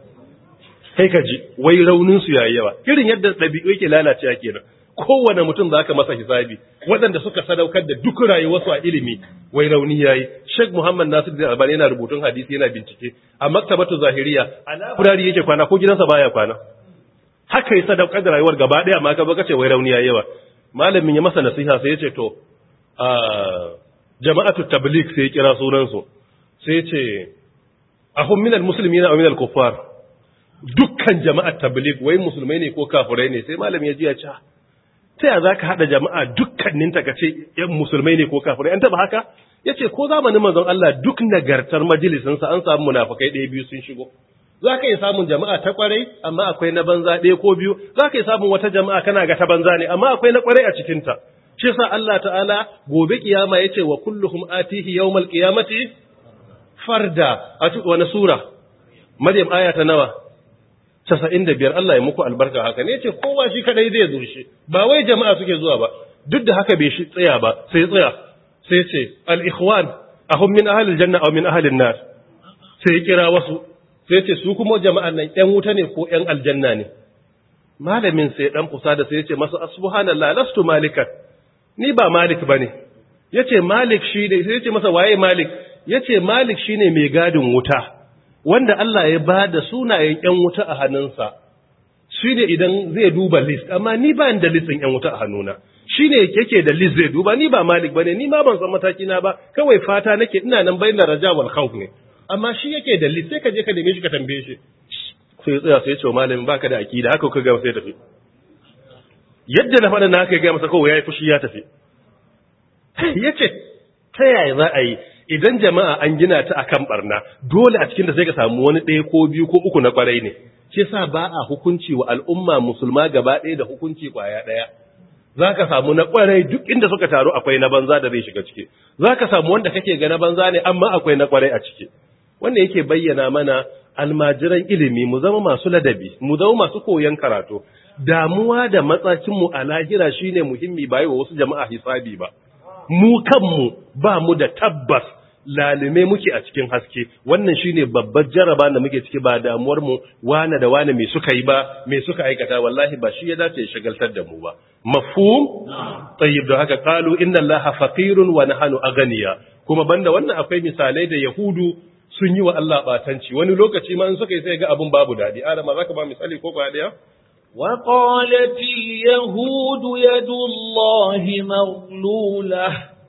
Kai ka ji wai raunin su yayi yawa, irin yadda ɗabi'u yake lalacewa kenan. Kowane mutum za ka masa hisabi, waɗanda suka sadaukar da duk rayuwarsu a ilimi, wai rauni yayi. Sheikh Muhammad Nasiruddin Albani yana rubutun hadisi, yana bincike a maktabatu zahiriya, a library yake kwana ko gidansa baya kwana. Haka ya sadaukar da rayuwar gaba ɗaya, amma ka baka ce wai rauni yayi yawa. Malamin ya masa nasiha sai ya ce to a jama'atu tabligh, sai ya kira sunan su, sai ya ce ahum minal muslimina aw minal kuffar, dukkan jama'at tabligh wai musulmai ne ko kafirai ne? Sai malamin ya ji ya ce ta ya za ka haɗa jama'a dukkaninta ka ce ‘yan musulmai ne ko kafirai? An taɓa haka? Ya ce ko zamanin manzon Allah duk nagartar majalisinsa an samu munafukai ɗaya biyu sun shigo. Za ka yi samun jama'a ta ƙwarai, amma akwai na banza ɗaya ko biyu. Za ka yi samun wata jama'a kana ga ta banza ne, amma akwai na ƙwarai a cikinta. Shi sa Allah ta'ala gobe kiyama ya ce wa kulluhum atihi yawmal qiyamati farda. A cikin wani sura? Maryam aya ta nawa? casa'in da biyar Allah ya muku albarka haka ne ce kowa shi kadai zai zo shi ba wai jama'a suke zuwa ba duk da haka bai shi tsaya ba sai tsaya sai ce al-ikhwan ahum min ahli al-janna aw min ahli an-nar sai kira wasu sai ce su kuma jama'an nan ƴan wuta ne ko ƴan aljanna ne malamin sai dan fusa da sai ya ce masa subhanallah lastu malikan ni ba malik bane yace malik shi ne sai ya ce masa waye malik yace malik shine mai gadin wuta wanda Allah ya bada sunayen ƴan wuta a hannunsa shine idan zai duba list amma ni ba da listin ƴan wuta a hannuna shine yake da list zai duba ni ba malik bane ni ma ban san mataki na ba kawai fata nake ina nan bayin raja wal khawf ne amma shi yake da list sai ka je ka neme shi ka tambaye shi sai tsaya sai ya ce malamin baka da akida haka ka ga sai tafi yadda na faɗa na haka ga masa kawai yayi fushi ya tafi yace ta yaya za a yi idan jama'a an gina ta akan barna dole a cikin da sai ka samu wani ɗaya ko biyu ko uku na kwarai ne shi yasa ba a hukunci wa al'umma musulma gaba ɗaya da hukunci kwaya ɗaya zaka samu na kwarai duk inda suka taru akwai na banza da zai shiga ciki zaka samu wanda kake ga na banza ne amma akwai na kwarai a ciki wanda yake bayyana mana almajiran ilimi mu zama masu ladabi mu zama masu koyon karatu damuwa da matsakin mu a lahira shine muhimmi bai wa wasu jama'a hisabi ba mu kanmu ba mu da tabbas lalime muke a cikin haske wannan shine babbar jaraba da muke ciki ba damuwar mu wane da wane me suka yi ba me suka aikata wallahi ba shi ya dace ya shagaltar da mu ba mafhum tayyib da haka qalu inna allaha faqirun wa nahnu aghniya kuma banda wannan akwai misalai da yahudu sun yi wa Allah batanci wani lokaci ma in suka yi sai ga abun babu dadi adama zaka ba misali ko ba daya وقالت اليهود يد الله مغلولة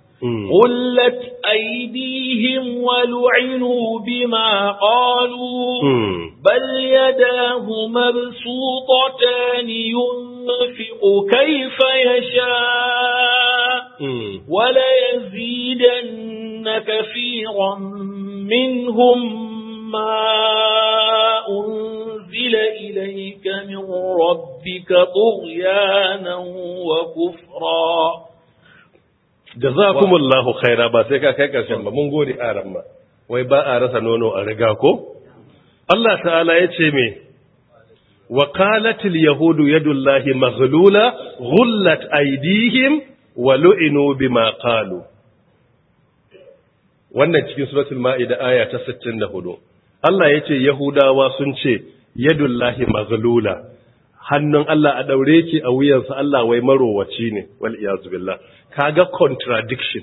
غلت أيديهم ولعنوا بما قالوا بل يداه مبسوطتان ينفق كيف يشاء وليزيدن كثيرا منهم ما أنزل إليك من ربك طغيانا وكفرا جزاكم الله خيرا ba sai ka kai karshen ba mun gode aran ma wai ba a rasa nono a riga ko Allah ta'ala yace me wa qalatil yahudu yadullahi maghlula ghullat aydihim wa lu'inu bima qalu wannan cikin suratul maida aya ta sittin da hudu Allah ya ce Yahudawa sun ce, Yadullahi mazlula, hannun Allah a ɗaure ki a wuyansa Allah wai marowaci ne, wal'iyazu billah. Kaga contradiction.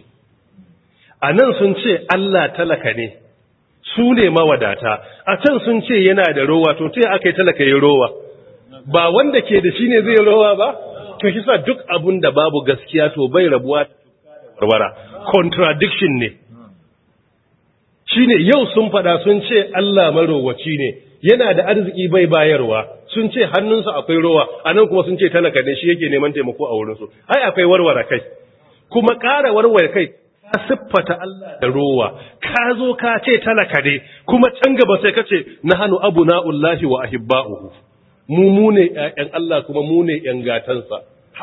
A nan sun ce Allah talaka ne, su ne mawadata, a can sun ce yana da rowa, to ta aka yi talaka yi rowa. Ba wanda ke da shi ne zai rowa ba? To shi sa duk abun da babu gaskiya to bai rabuwa warwara. Contradiction ne. Shine yau sun fada sun ce Allah marowaci ne yana da arziki bai bayarwa sun ce hannunsa akwai rowa anan kuma sun ce talaka ne shi yake neman taimako a wurin su ai akwai warware kai kuma ƙara warware kai ka siffata Allah da rowa ka zo ka ce talaka ne kuma can gaba sai ka ce nahanu abunaullahi wa ahibba'uhu mu mu ne ƴaƴan Allah kuma mu ne ƴan gatansa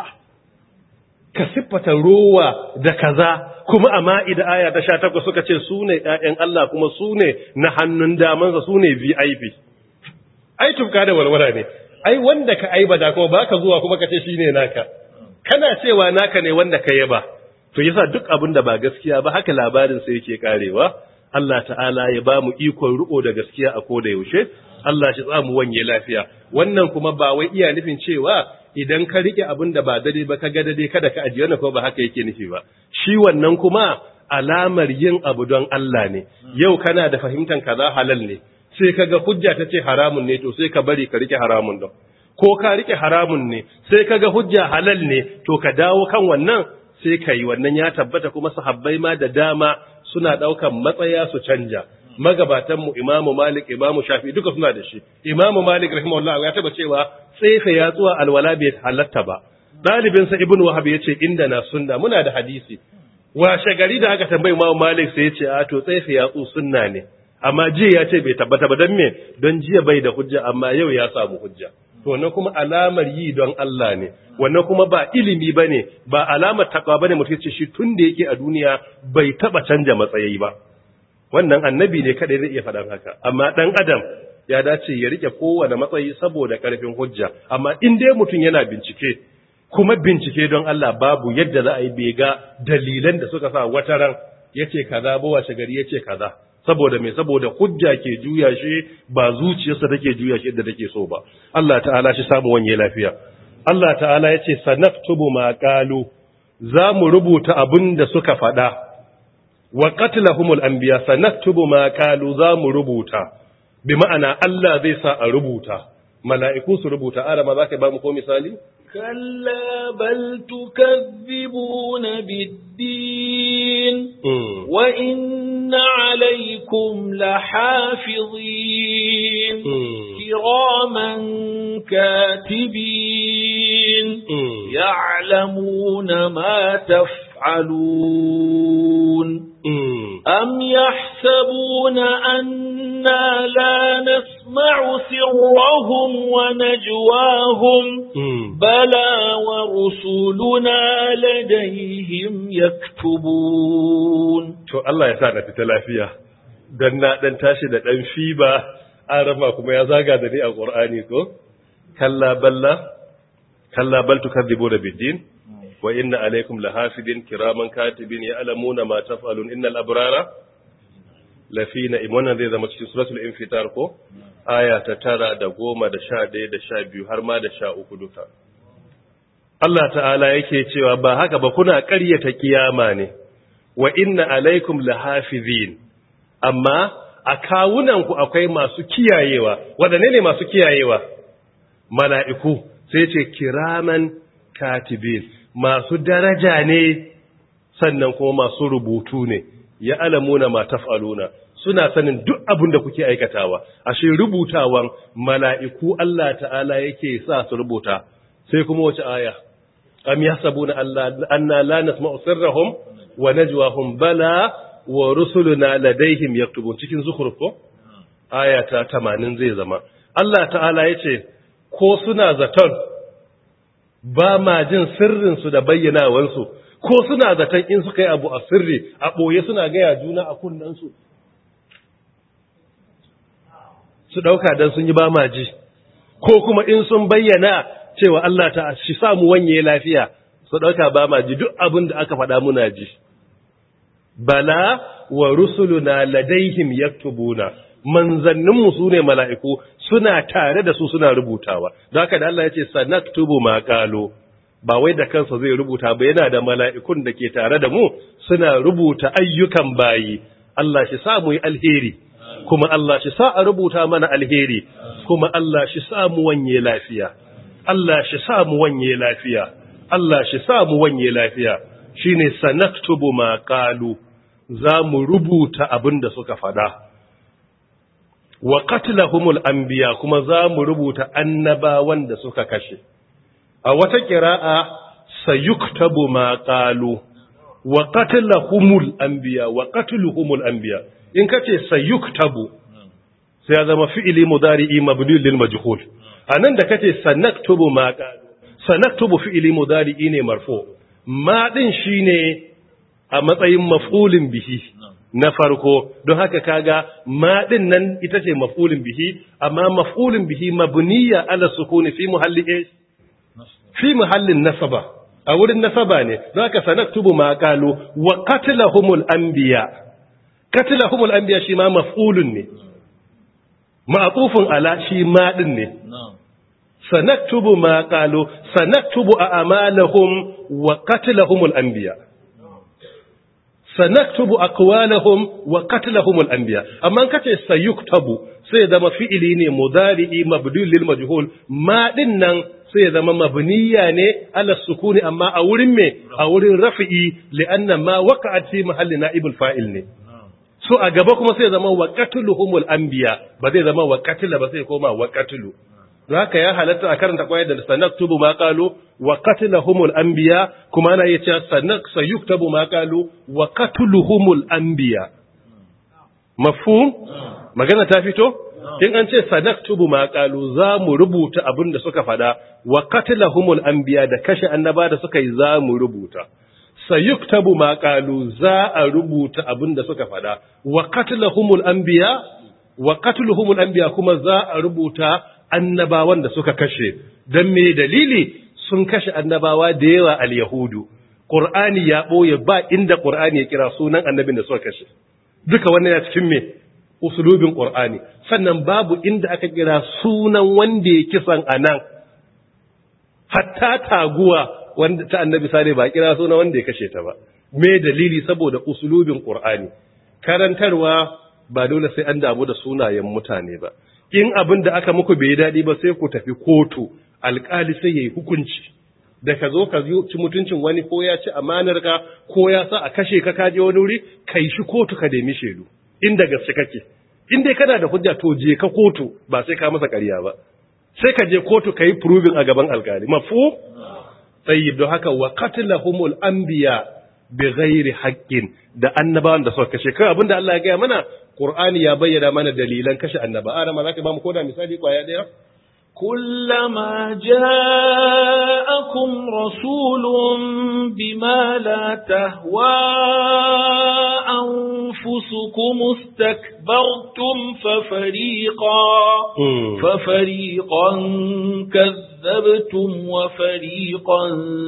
ka siffata rowa da kaza kuma a ma'ida aya ta sha takwas suka ce su ne ‘ya'yan Allah kuma su ne na hannun damansa su ne V I P. Ai, tufka da walwala ne, ai, wanda ka aibada kuma ba ka zuwa kuma ka ce shi ne naka, kana cewa naka ne wanda ka yaba, to yasa duk abin da ba gaskiya ba haka labarinsa yake karewa, Allah ta'ala ya ba mu ikon riƙo da gaskiya a koda yaushe, Allah shi tsamu wanye lafiya. Wannan kuma ba wai iya nufin cewa idan ka rike abin da ba dade ba ka ga dade kada ka ajiye wannan ko ba haka yake nufi ba shi wannan kuma alamar yin abu don Allah ne yau kana da fahimtan kaza halal ne sai kaga hujja tace haramun ne to sai ka bari ka rike haramun don ko ka rike haramun ne sai kaga hujja halal ne to ka dawo kan wannan sai kai wannan ya tabbata kuma sahabbai ma da dama suna daukan matsaya su canja magabatanmu imamu malik imamu shafi duka suna da shi imamu malik rahimahullah ya taba cewa tsefe yatsuwa alwala bai halatta ba dalibinsa ibnu wahab yace inda na sunna muna da hadisi washe gari da aka tambayi imamu malik sai yace a to tsefe yatsu sunna ne amma jiya yace bai tabbata ba dan me don jiya bai da hujja amma yau ya samu hujja to wannan kuma alamar yi don Allah ne wannan kuma ba ilimi bane ba alamar takwa bane mutum yace shi tunda yake a duniya bai taba canja matsayi ba wannan annabi ne kada zai iya faɗan haka amma dan adam ya dace ya rike kowane matsayi saboda karfin hujja. Amma in dai mutum yana bincike kuma bincike don Allah, babu yadda za a yi bega dalilan da suka sa wataran yace kaza ba wace gari yace kaza, saboda me saboda hujja ke juya shi ba zuciyarsa take juya shi yadda take so ba. Allah ta'ala shi samu wanye lafiya. Allah ta'ala yace sanaktubu ma qalu, za mu rubuta abin da suka faɗa, wa qatlahumul anbiya, sanaktubu ma qalu, za mu rubuta, bi ma'ana Allah zai sa a rubuta, mala'iku su rubuta. Arama za ka ba mu ko misali? كلا بل تكذبون بالدين وإن عليكم لحافظين كراما كاتبين يعلمون ما تفعلون أم يحسبون أنا لا نسمع سرهم ونجواهم بلى ورسلنا لديهم يكتبون. to Allah ya sa na fita lafiya dan na dan tashi da dan fiba an rafa kuma ya zaga da ni a Qur'ani ko kalla balla kalla bal tukadzibuna biddin wa inna alaykum lahafidin kiraman katibin ya'lamuna ma taf'alun innal abrara lafi na'im. Wannan zai zama cikin suratul infitar ko aya ta tara da goma da sha ɗaya da sha biyu har ma da sha uku duka. Allah ta'ala yake cewa ba haka ba, kuna ƙaryata kiyama ne, wa inna alaikum lahafizin, amma a kawunanku akwai masu kiyayewa. Waɗanne ne masu kiyayewa? Mala'iku, sai ce kiraman katibin, masu daraja ne sannan kuma masu rubutu ne, ya alamuna ma taf'aluna, suna sanin duk abin da kuke aikatawa. Ashe rubutawan mala'iku Allah ta'ala yake sa su rubuta. Sai kuma wace aya? Am yahsabuna anna la nasma'u sirrahum wa najwahum bala wa rusuluna ladayhim yaktubun. Cikin Zukhruf ko aya ta tamanin zai zama. Allah ta'ala yace ko suna zaton ba ma jin sirrin su da bayyanawan su, ko suna zaton in suka yi abu a sirri a boye suna gaya juna a kunnan su su dauka dan sun yi ba ma ji, ko kuma in sun bayyana cewa Allah ta shi samu wanye lafiya su dauka ba ma ji, duk abin da aka faɗa muna ji. Bala wa rusuluna ladaihim yaktubuna, manzanninmu su ne mala'iku suna tare da su suna rubutawa. Da haka da Allah ya ce sanaktubu ma qalu, ba wai da kansa zai rubuta ba, yana da mala'ikun da ke tare da mu suna rubuta ayyukan bayi. Allah shi sa mu yi alheri, kuma Allah shi sa a rubuta mana alheri, kuma Allah shi sa mu wanye lafiya. Allah shi sa mu wanye lafiya. Allah shi sa mu wanye lafiya. Shine sanaktubu ma qalu, za mu rubuta abin da suka fada. Wa qatlahumul anbiya, kuma za mu rubuta annabawan da suka kashe. A wata qira'a sayuktabu ma qalu wa qatlahumul anbiya wa qatluhumul anbiya. In kace sayuktabu sai ya zama fi'ili mudari'i mabni lil majhul. Anan da kace sanaktubu ma qalu, sanaktubu fi'ili mudari'i ne marfu. Ma din shine a matsayin maf'ulin bihi na farko, don haka kaga ma din nan ita ce maf'ulin bihi, amma maf'ulin bihi mabniya ala sukuni fi muhalli eh fi muhallin nasaba, a wurin nasaba ne. Don haka sanaktubu ma qalu wa qatlahumul anbiya, qatlahumul anbiya shi ma maf'ulun ne, ma'tufun ala shi ma din ne. sanaktubu ma qalu sanaktubu a'malahum wa qatlahumul anbiya, sanaktubu aqwalahum wa qatlahumul anbiya. Amma kace sayuktabu sai zama fi'ili ne mudari'i mabdul lil majhul, ma din nan sai zama mabniya ne ala sukuni, amma a wurin me a wurin rafi'i, li'anna ma waqa'at fi mahalli na'ibul fa'il ne. So a gaba kuma sai zama wa qatluhumul anbiya, ba zai zama wa qatla ba sai koma wa qatlu. Haka ya halatta a karanta kwayar da sanaktubu ma qalu wa qatlahumul anbiya, kuma ana yace sanak sayuktabu ma qalu wa qatluhumul anbiya. Mafhum? Magana ta fito? In an ce sanaktubu ma qalu, za mu rubuta abin da suka fada, wa qatlahumul anbiya, da kashe annaba da suka yi za mu rubuta. Sayuktabu ma qalu, za a rubuta abin da suka fada, wa qatlahumul anbiya, wa qatluhumul anbiya kuma za a rubuta annabawan da suka kashe. Dan me dalili? Sun kashe annabawa da yawa al-yahudu. Qur'ani ya boye ba inda Qur'ani ya kira sunan annabin da suka kashe. Duka wannan ya cikin me? Usulubin Qur'ani. Sannan babu inda aka kira sunan wanda ya kisan anan. Hatta taguwa wanda ta annabi sare ba kira sunan wanda ya kashe ta ba. Me dalili? Saboda usulubin Qur'ani. Karantarwa ba dole sai an damu da sunayen mutane ba. In abin da aka muku bai dadi ba sai ku tafi kotu, alƙali sai yayi hukunci. Da ka zo ka ci mutuncin wani ko ya ci amanar ka ko ya sa a kashe ka kaje wani wuri, kai shi kotu ka nemi shedu. Inda gaske kake. In dai kana da hujja to je ka kotu ba sai ka masa ƙarya ba. Sai ka je kotu kai proving a gaban alƙali. Mafu? Sai don haka wa qatlahumul anbiya bighairi haqqin, da annabawan da suka kashe. Kai abinda Allah ya gaya mana, Qur'ani ya bayyana mana dalilan kashe annaba. Ana ma zaka ba mu koda misali kwaya daya? كلما جاءكم رسول بما لا تهوى أنفسكم استكبرتم ففريقا ففريقا كذبتم وفريقا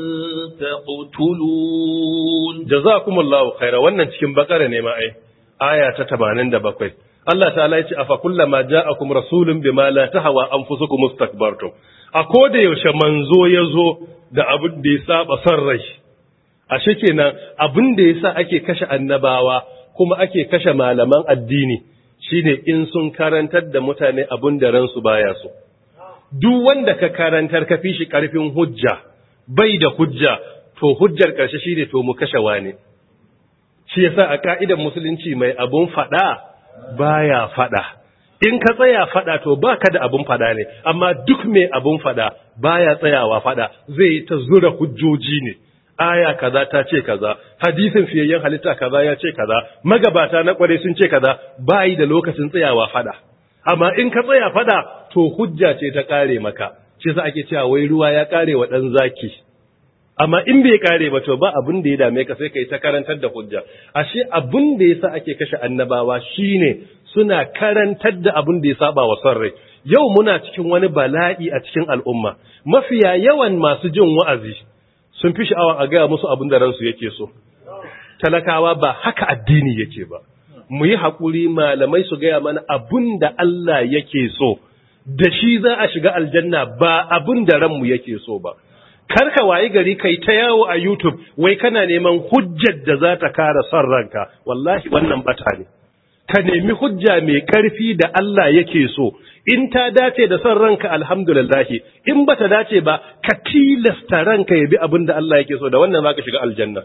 تقتلون. جزاكم الله خيرا. wannan cikin bakara ne ma ai aya ta tamanin da bakwai. Allah ta'ala ya ce afa kullama ja'akum rasulun bima la tahwa anfusukum mustakbartum. A koda yaushe manzo yazo da abin da ya saba san rai. Ashe kenan abin da yasa ake kashe annabawa kuma ake kashe malaman addini shine in sun karantar da mutane abin da ransu baya so. Duk wanda ka karantar ka fi shi karfin hujja, bai da hujja, to hujjar karshe shine to mu kashe wani. Shi yasa a ka'idar musulunci mai abun fada baya fada. In ka tsaya fada to baka da abun fada ne, amma duk mai abun fada baya tsayawa fada, zai ta zura hujjoji ne. Aya kaza ta ce kaza, hadisin fiyayyen halitta kaza ya ce kaza, magabata na kware sun ce kaza, bai da lokacin tsayawa fada. Amma in ka tsaya fada to hujja ce ta kare maka. Shi yasa ake cewa wai ruwa ya kare wa dan zaki. Amma in bai kare ba to ba abin da ya dame ka sai kai ta karantar da hujja. Ashe abin da yasa ake kashe annabawa shine suna karantar da abin da ya saba wa son rai. Yau muna cikin wani bala'i a cikin al'umma. Mafiya yawan masu jin wa'azi sun fi sha'awa a gaya musu abin da ransu yake so. Talakawa ba haka addini yake ba. Mu yi haƙuri malamai su gaya mana abin da Allah yake so. Da shi za a shiga aljanna ba abin da ranmu yake so ba. Karka wayi gari kai ta yawo a YouTube wai kana neman hujjar da za ta kare son ranka, wallahi wannan bata ne. Ka nemi hujja mai karfi da Allah yake so, in ta dace da son ranka alhamdulillah, in bata dace ba ka tilasta ranka ya bi abin da Allah yake so, da wannan zaka shiga aljanna.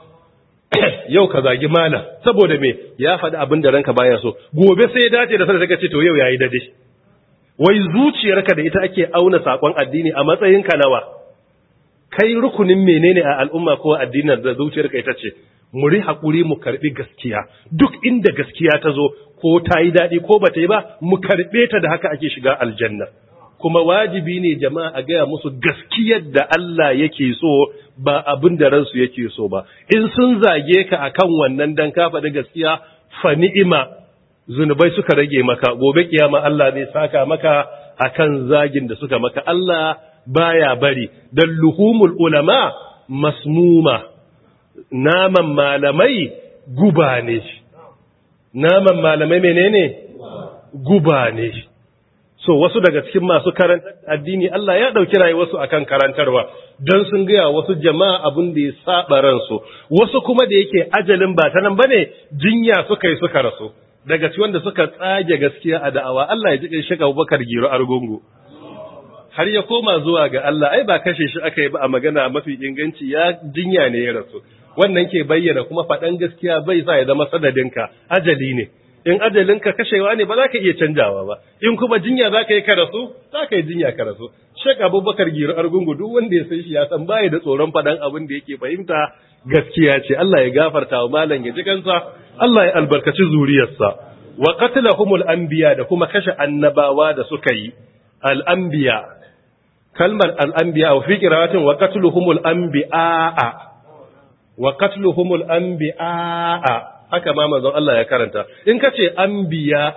Yau ka zagi malam saboda me ya faɗi abin da ranka baya so, gobe sai ya dace da sai ka ce to yau yayi dade. Wai zuciyarka da ita ake auna sakon addini a matsayin ka nawa? Kai rukunin menene a al'umma ko addinin da zuciyarka ita ce? Mu ri hakuri mu karbi gaskiya. Duk inda gaskiya ta zo ko ta yi dadi ko bata yi ba, mu karbe ta, da haka ake shiga aljanna. Kuma wajibi ne jama'a a gaya musu gaskiyar da Allah yake so ba abin da ransu yake so ba. In sun zage ka akan wannan dan ka faɗi gaskiya, fa ni'ima, zunubai suka rage maka, gobe kiyama Allah zai saka maka akan zagin da suka maka. Allah baya bari. Dan luhumul ulama masmuma, naman malamai guba ne. Naman malamai menene? Guba ne. So wasu daga cikin masu karantar addini Allah ya dauki rayuwarsu akan karantarwa, don sun ga wasu jama'a abin da ya saba ransu. Wasu kuma da yake ajalin ba ta nan bane, jinya suka yi suka rasu. Daga cikin wanda suka tsage gaskiya a da'awa, Allah ya ji Sheikh Abubakar Giro Argungu. Har ya koma zuwa ga Allah, ai ba kashe shi aka yi ba a magana mafi inganci, ya jinya ne ya rasu. Wannan ke bayyana kuma faɗan gaskiya bai sa ya zama sadadinka, ajali ne. In ajalinka kashewa ne ba za ka iya canjawa ba, in kuma jinya za ka yi ka rasu, za ka yi jinya ka rasu. Sheikh Abubakar Giro Argungu duk wanda ya san shi ya san baya da tsoron faɗan abin da yake fahimta gaskiya ce. Allah ya gafarta wa malam ya ji kansa, Allah ya albarkaci zuriyarsa. Wa qatlahumul anbiya, da kuma kashe annabawa da suka yi. Al-anbiya, kalmar al-anbiya wa fi qira'atin wa qatluhumul anbiya, wa qatluhumul anbiya, haka ma manzon Allah ya karanta. In kace anbiya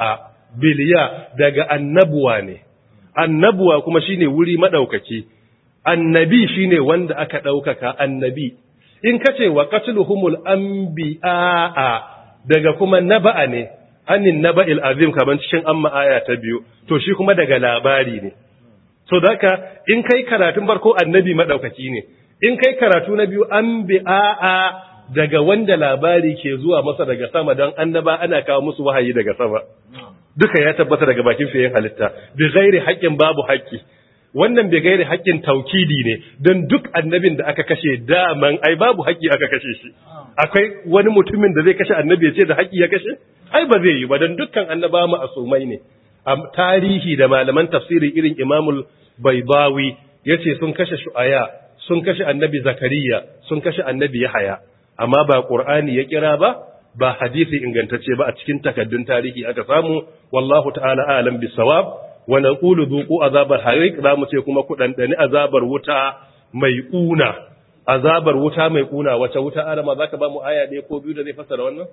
biliya daga annabuwa ne. Annabuwa kuma shine wuri madaukaki. Annabi shine wanda aka daukaka annabi. In kace wa qatluhumul anbiya daga kuma naba'a ne, annin naba'il azim kaman cikin amma aya ta biyu, to shi kuma daga labari ne. So daka in kai karatun farko annabi madaukaki ne, in kai karatu na biyu anbiya daga wanda labari ke zuwa masa daga sama don annaba ana kawo musu wahayi daga sama. Duka ya tabbata daga bakin fiyen halitta, bi gairi haƙƙin babu haƙƙi. Wannan bai gairi haƙƙin taukidi ne don duk annabin da aka kashe daman ai babu haƙƙi aka kashe shi. Akwai wani mutumin da zai kashe annabi ya ce da haƙƙi ya kashe? Ai ba zai yi ba don dukkan annaba ma'asumai ne. A tarihi da malaman tafsiri irin Imamul Baibawi yace sun kashe Shu'aya, sun kashe annabi Zakariya, sun kashe annabi Yahaya. Amma ba Qur'ani ya kira ba, ba hadisi ingantacce ba a cikin takaddun tarihi aka samu. Wallahu ta'ala a'lam bis-sawab. Wa naqulu dhuqu azabar hariq, zamu ce kuma ku dandani azabar wuta mai kuna. Azabar wuta mai kuna, wace wuta arama zaka ba mu aya ɗaya ko biyu da zai fassara wannan?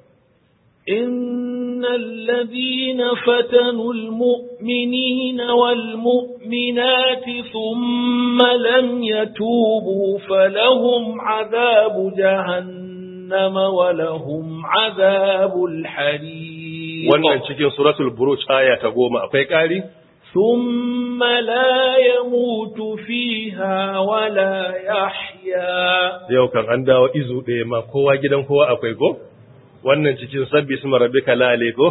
Innal ladhina fatanu almu'minina walmu'minati thumma lam yatubu falahum 'adhabu jahannama wa lahum 'adhabul hariq. Wannan cikin suratul buruj aya ta goma akwai ƙari? ثم لا يموت فيها ولا يحيا. Yau kan an dawo izu ɗaya ma kowa gidan kowa akwai ko? Wannan cikin sabbi suma rabbika lale ko?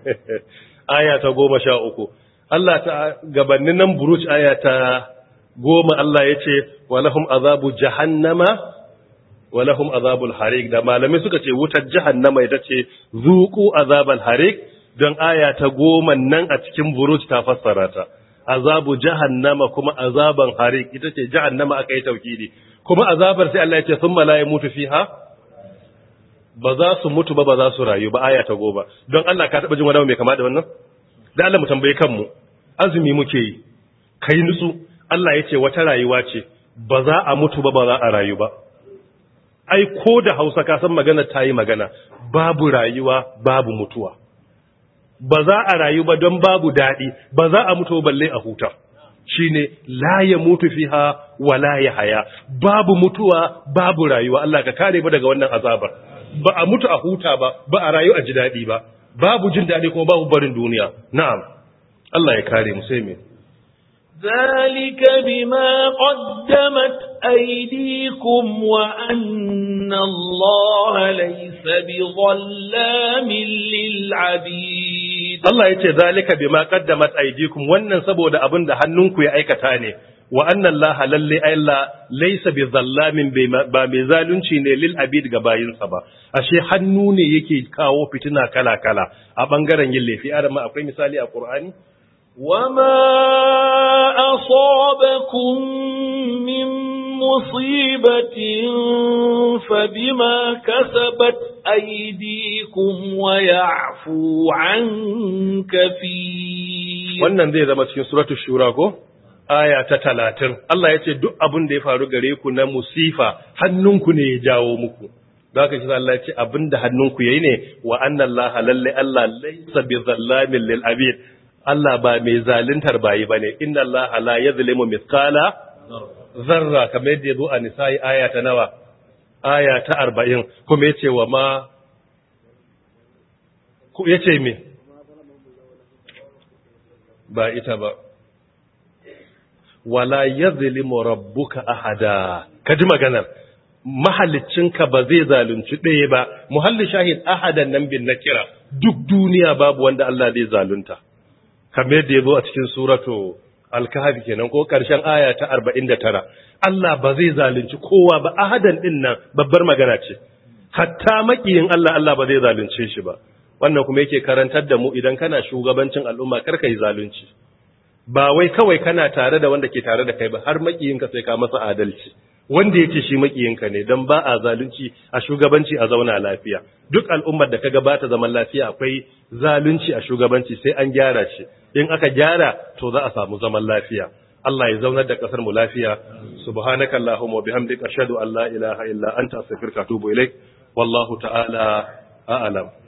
Aya ta goma sha uku. Allah ta gabanin nan buruj aya ta goma Allah ya ce walahum azabu jahannama walahum azabul harik, da malamai suka ce wutar jahannama ita ce zuku azabal harik, don aya ta goma nan a cikin buruj ta fassara ta. Azabu jahannama kuma azaban harik ita ce jahannama aka yi taukidi, kuma azabar sai Allah ya ce thumma la yamutu fiha, ba za su mutu ba ba za su rayu ba. Aya ta goma. Don Allah ka taba jin wani mai kama da wannan? Da Allah mu tambaye kanmu, azumi muke yi, kai nutsu, Allah ya ce wata rayuwa ce ba za a mutu ba ba za a rayu ba. Ai ko da Hausa ka san magana ta yi magana, babu rayuwa babu mutuwa. Ba za a rayu ba don babu daɗi, ba za a mutu balle a huta. Shi ne la ya mutu fiha wa la ya haya, babu mutuwa babu rayuwa. Allah ka kare mu daga wannan azabar. Ba a mutu a huta ba, ba a rayu a ji daɗi ba, babu jin daɗi kuma babu barin duniya. Na'am, Allah ya kare mu sai me. ذلك بما قدمت أيديكم وأن الله ليس بظلام للعبيد. Allah ya ce zalika bima qaddamat aydikum, wannan saboda abin da hannunku ya aikata ne. Wa anna Allah lalle ayla laysa bizallamin, ba mai zalunci ne lil abid ga bayinsa ba. Ashe hannu ne yake kawo fitina kala kala a bangaren yin laifi. Adama akwai misali a Qur'ani? وما أصابكم من مصيبة فبما كسبت أيديكم ويعفو عن كثير. wannan zai zama cikin suratul shura ko aya ta talatin. Allah ya ce duk abin da ya faru gare ku na musifa hannunku ne ya jawo muku. Zaka ji Allah ya ce abinda hannunku yayi ne, wa anna Allah lalle Allah laysa bizallamin lil abid. Allah ba mai zaluntar bayi ba ne, inna Allah la ya zulimu miskala zarra, kamar yadda ya zo a nisa'i aya ta nawa, aya ta arba'in, kuma ya ce wa ma, ya ce me? Ba ita ba. Wala ya zulimu rabbuka ahada, ka ji maganar, mahalicinka ba zai zalunci ɗaya ba, muhalli shahid ahadan nan bin na kira, duk duniya babu wanda Allah zai zalunta. Kamar yadda ya zo a cikin suratu al-kahfi kenan ko ƙarshen aya ta arba'in da tara. Allah ba zai zalunci kowa ba, ahadan din nan babbar magana ce. Hatta makiyin Allah Allah ba zai zalunce shi ba. Wannan kuma yake karantar da mu idan kana shugabancin al'umma kar ka yi zalunci. Ba wai kawai kana tare da wanda ke tare da kai ba, har makiyinka sai ka masa adalci. Wanda yace shi makiyinka ne, dan ba a zalunci a shugabanci a zauna lafiya. Duk al'ummar da kaga ba ta zaman lafiya akwai zalunci a shugabanci, sai an gyara shi. In aka gyara to za a samu zaman lafiya. Allah ya zaunar da kasar mu lafiya. Subhanakallahumma wa bihamdika ashhadu an la ilaha illa anta astaghfiruka wa atubu ilaik. Wallahu ta'ala a'lam.